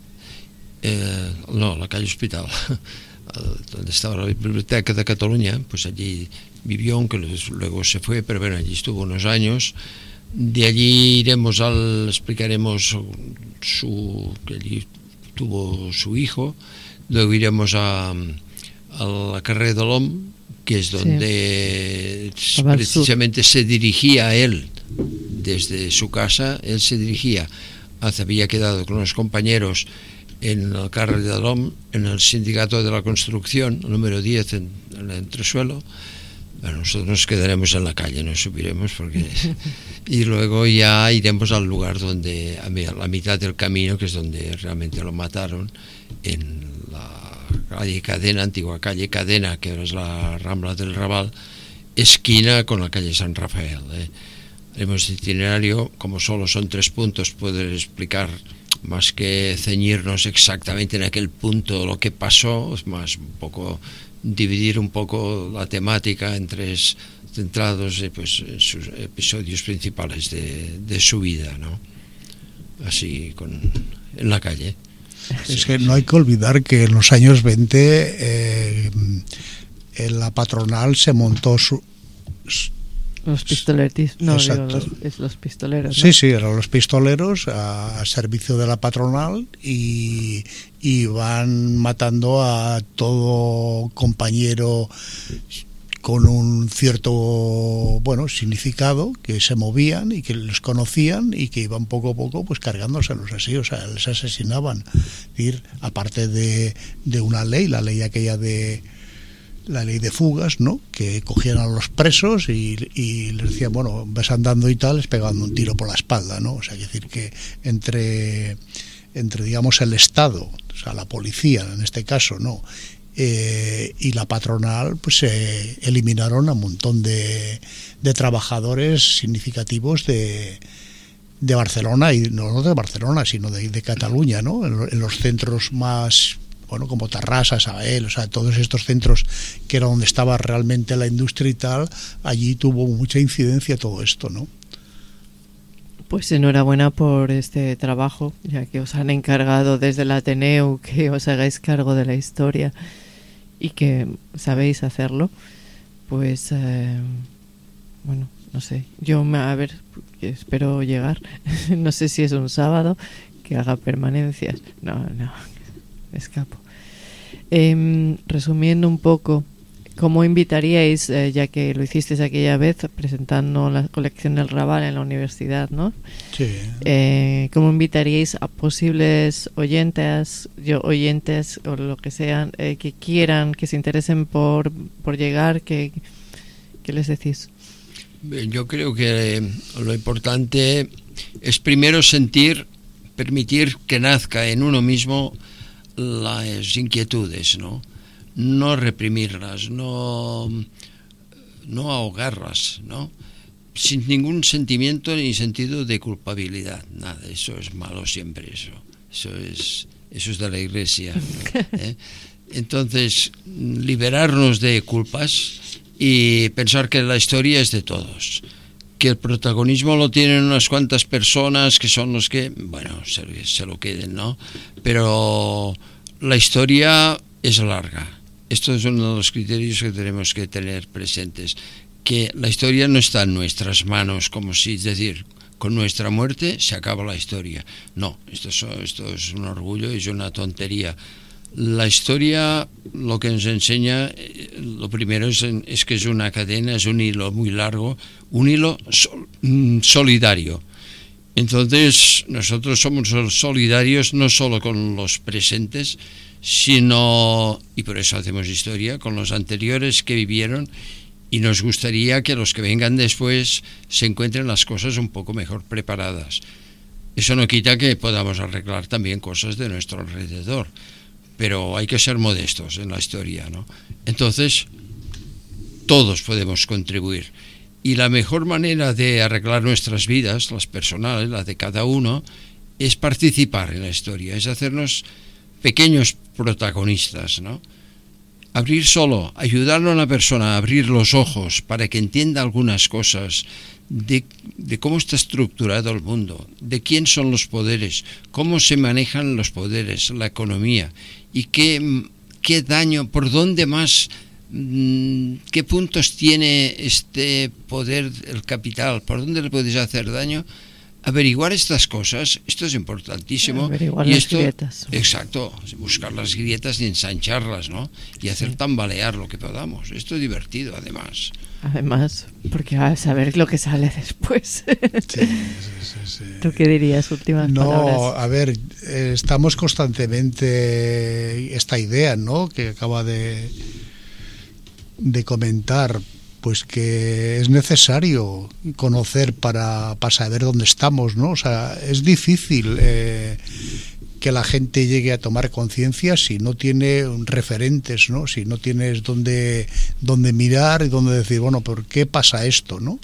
Eh, no, la calle Hospital, donde estaba la Biblioteca de Cataluña, pues allí vivió, aunque luego se fue, pero bueno, allí estuvo unos años. De allí iremos al, explicaremos su, que allí tuvo su hijo, luego iremos a, a la Carrer de l'Hom, que es donde Estaba al sur. precisamente se dirigía él desde su casa, él se dirigía, hacia, había quedado con los compañeros en el Carrer de l'Hom, en el sindicato de la construcción, número diez, en, en el entresuelo. Bueno, nosotros nos quedaremos en la calle, no subiremos porque... y luego ya iremos al lugar donde, a mi- a la mitad del camino, que es donde realmente lo mataron, en la calle Cadena, antigua calle Cadena, que ahora es la Rambla del Raval, esquina con la calle San Rafael. ¿eh? Haremos itinerario, como solo son tres puntos, poder explicar más que ceñirnos exactamente en aquel punto lo que pasó, es más un poco dividir un poco la temática en tres centrados eh, pues, en sus episodios principales de, de su vida, ¿no? Así con, en la calle. Es Sí, que sí. no hay que olvidar que en los años veinte eh, en la patronal se montó su, Los pistoleros, no, digo, Exacto. los, es los pistoleros, ¿no? sí, sí, eran los pistoleros a, a servicio de la patronal y, y van matando a todo compañero con un cierto, bueno, significado, que se movían y que les conocían y que iban poco a poco pues cargándoselos así, o sea, les asesinaban. Es decir, aparte de, de una ley, la ley aquella de la ley de fugas, ¿no? Que cogían a los presos y, y les decían, bueno, ves andando y tal, les pegaban un tiro por la espalda, ¿no? O sea, es decir, que entre, entre digamos, el Estado, o sea, la policía en este caso, ¿no? eh, y la patronal pues eh, eliminaron a un montón de, de trabajadores significativos de, de Barcelona, y no de Barcelona, sino de, de Cataluña, ¿no? En, en los centros más, bueno, como Tarrasa, Sabadell, o sea, todos estos centros que era donde estaba realmente la industria y tal, allí tuvo mucha incidencia todo esto, ¿no? Pues enhorabuena por este trabajo, ya que os han encargado desde el Ateneu que os hagáis cargo de la historia y que sabéis hacerlo. Pues, eh, bueno, no sé, yo me, a ver, espero llegar, no sé si es un sábado, que haga permanencias, no, no, me escapo. Eh, resumiendo un poco, ¿cómo invitaríais, eh, ya que lo hicisteis aquella vez presentando la colección del Raval en la universidad, ¿no? Sí. Eh, ¿Cómo invitaríais a posibles oyentes, yo, oyentes o lo que sean, eh, que quieran, que se interesen por, por llegar? ¿Qué, qué les decís? Yo creo que lo importante es primero sentir, permitir que nazca en uno mismo las inquietudes, ¿no? No reprimirlas, no, no ahogarlas, ¿no? Sin ningún sentimiento ni sentido de culpabilidad, nada, eso es malo siempre, eso, eso es, eso es de la Iglesia, ¿eh? Entonces, liberarnos de culpas y pensar que la historia es de todos, que el protagonismo lo tienen unas cuantas personas que son los que, bueno, se, se lo queden, ¿no? Pero la historia es larga. Esto es uno de los criterios que tenemos que tener presentes, que la historia no está en nuestras manos, como si, es decir, con nuestra muerte se acaba la historia. No, esto es, esto es un orgullo, es una tontería. La historia lo que nos enseña, lo primero es, es que es una cadena, es un hilo muy largo, un hilo sol, solidario. Entonces, nosotros somos solidarios no solo con los presentes, sino, y por eso hacemos historia, con los anteriores que vivieron, y nos gustaría que los que vengan después se encuentren las cosas un poco mejor preparadas. Eso no quita que podamos arreglar también cosas de nuestro alrededor, pero hay que ser modestos en la historia, ¿no? Entonces, todos podemos contribuir. Y la mejor manera de arreglar nuestras vidas, las personales, las de cada uno, es participar en la historia, es hacernos pequeños protagonistas, ¿no? Abrir solo, ayudar a una persona a abrir los ojos para que entienda algunas cosas de, de cómo está estructurado el mundo, de quién son los poderes, cómo se manejan los poderes, la economía, y qué, qué daño, por dónde más, qué puntos tiene este poder, el capital, por dónde le puedes hacer daño. Averiguar estas cosas, esto es importantísimo. Averiguar y las esto, grietas. Exacto, buscar las grietas y ensancharlas, ¿no? Y hacer sí. tambalear lo que podamos. Esto es divertido, además. Además, porque a saber lo que sale después. Sí, sí, sí, sí. ¿Tú qué dirías, últimas no, palabras? No, a ver, eh, estamos constantemente, esta idea, ¿no?, que acaba de, de comentar, pues que es necesario conocer para, para saber dónde estamos, ¿no? O sea, es difícil eh, que la gente llegue a tomar conciencia si no tiene referentes, ¿no? Si no tienes dónde, dónde mirar y dónde decir, bueno, ¿por qué pasa esto, no?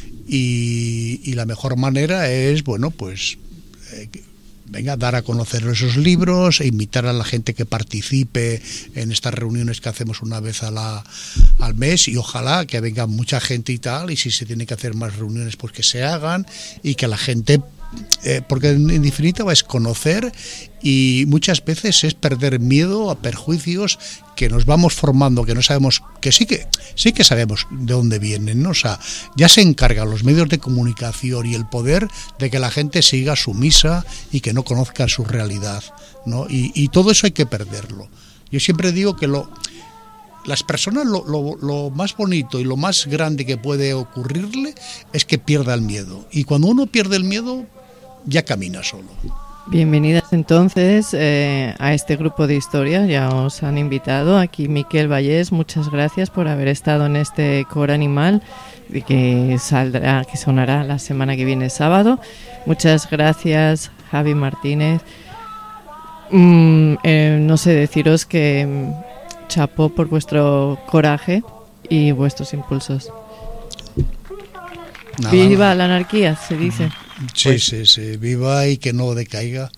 Y, y la mejor manera es, bueno, pues eh, venga, dar a conocer esos libros e invitar a la gente que participe en estas reuniones que hacemos una vez a la, al mes, y ojalá que venga mucha gente y tal, y si se tiene que hacer más reuniones pues que se hagan, y que la gente, eh, porque en definitiva es conocer, y muchas veces es perder miedo a perjuicios que nos vamos formando, que no sabemos, que sí que sí que sabemos de dónde vienen, ¿no? O sea, ya se encargan los medios de comunicación y el poder de que la gente siga sumisa y que no conozca su realidad, ¿no? Y, y todo eso hay que perderlo. Yo siempre digo que lo las personas lo, lo, lo más bonito y lo más grande que puede ocurrirle es que pierda el miedo, y cuando uno pierde el miedo ya camina solo. Bienvenidas entonces eh, a este grupo de historia. Ya os han invitado aquí Miquel Vallés, muchas gracias por haber estado en este Cor Animal que saldrá, que sonará la semana que viene sábado. Muchas gracias Javi Martínez. Mm, eh, no sé deciros que chapó por vuestro coraje y vuestros impulsos. Nada, Viva nada. la anarquía, se dice. Sí, Pues- sí, sí, viva y que no decaiga.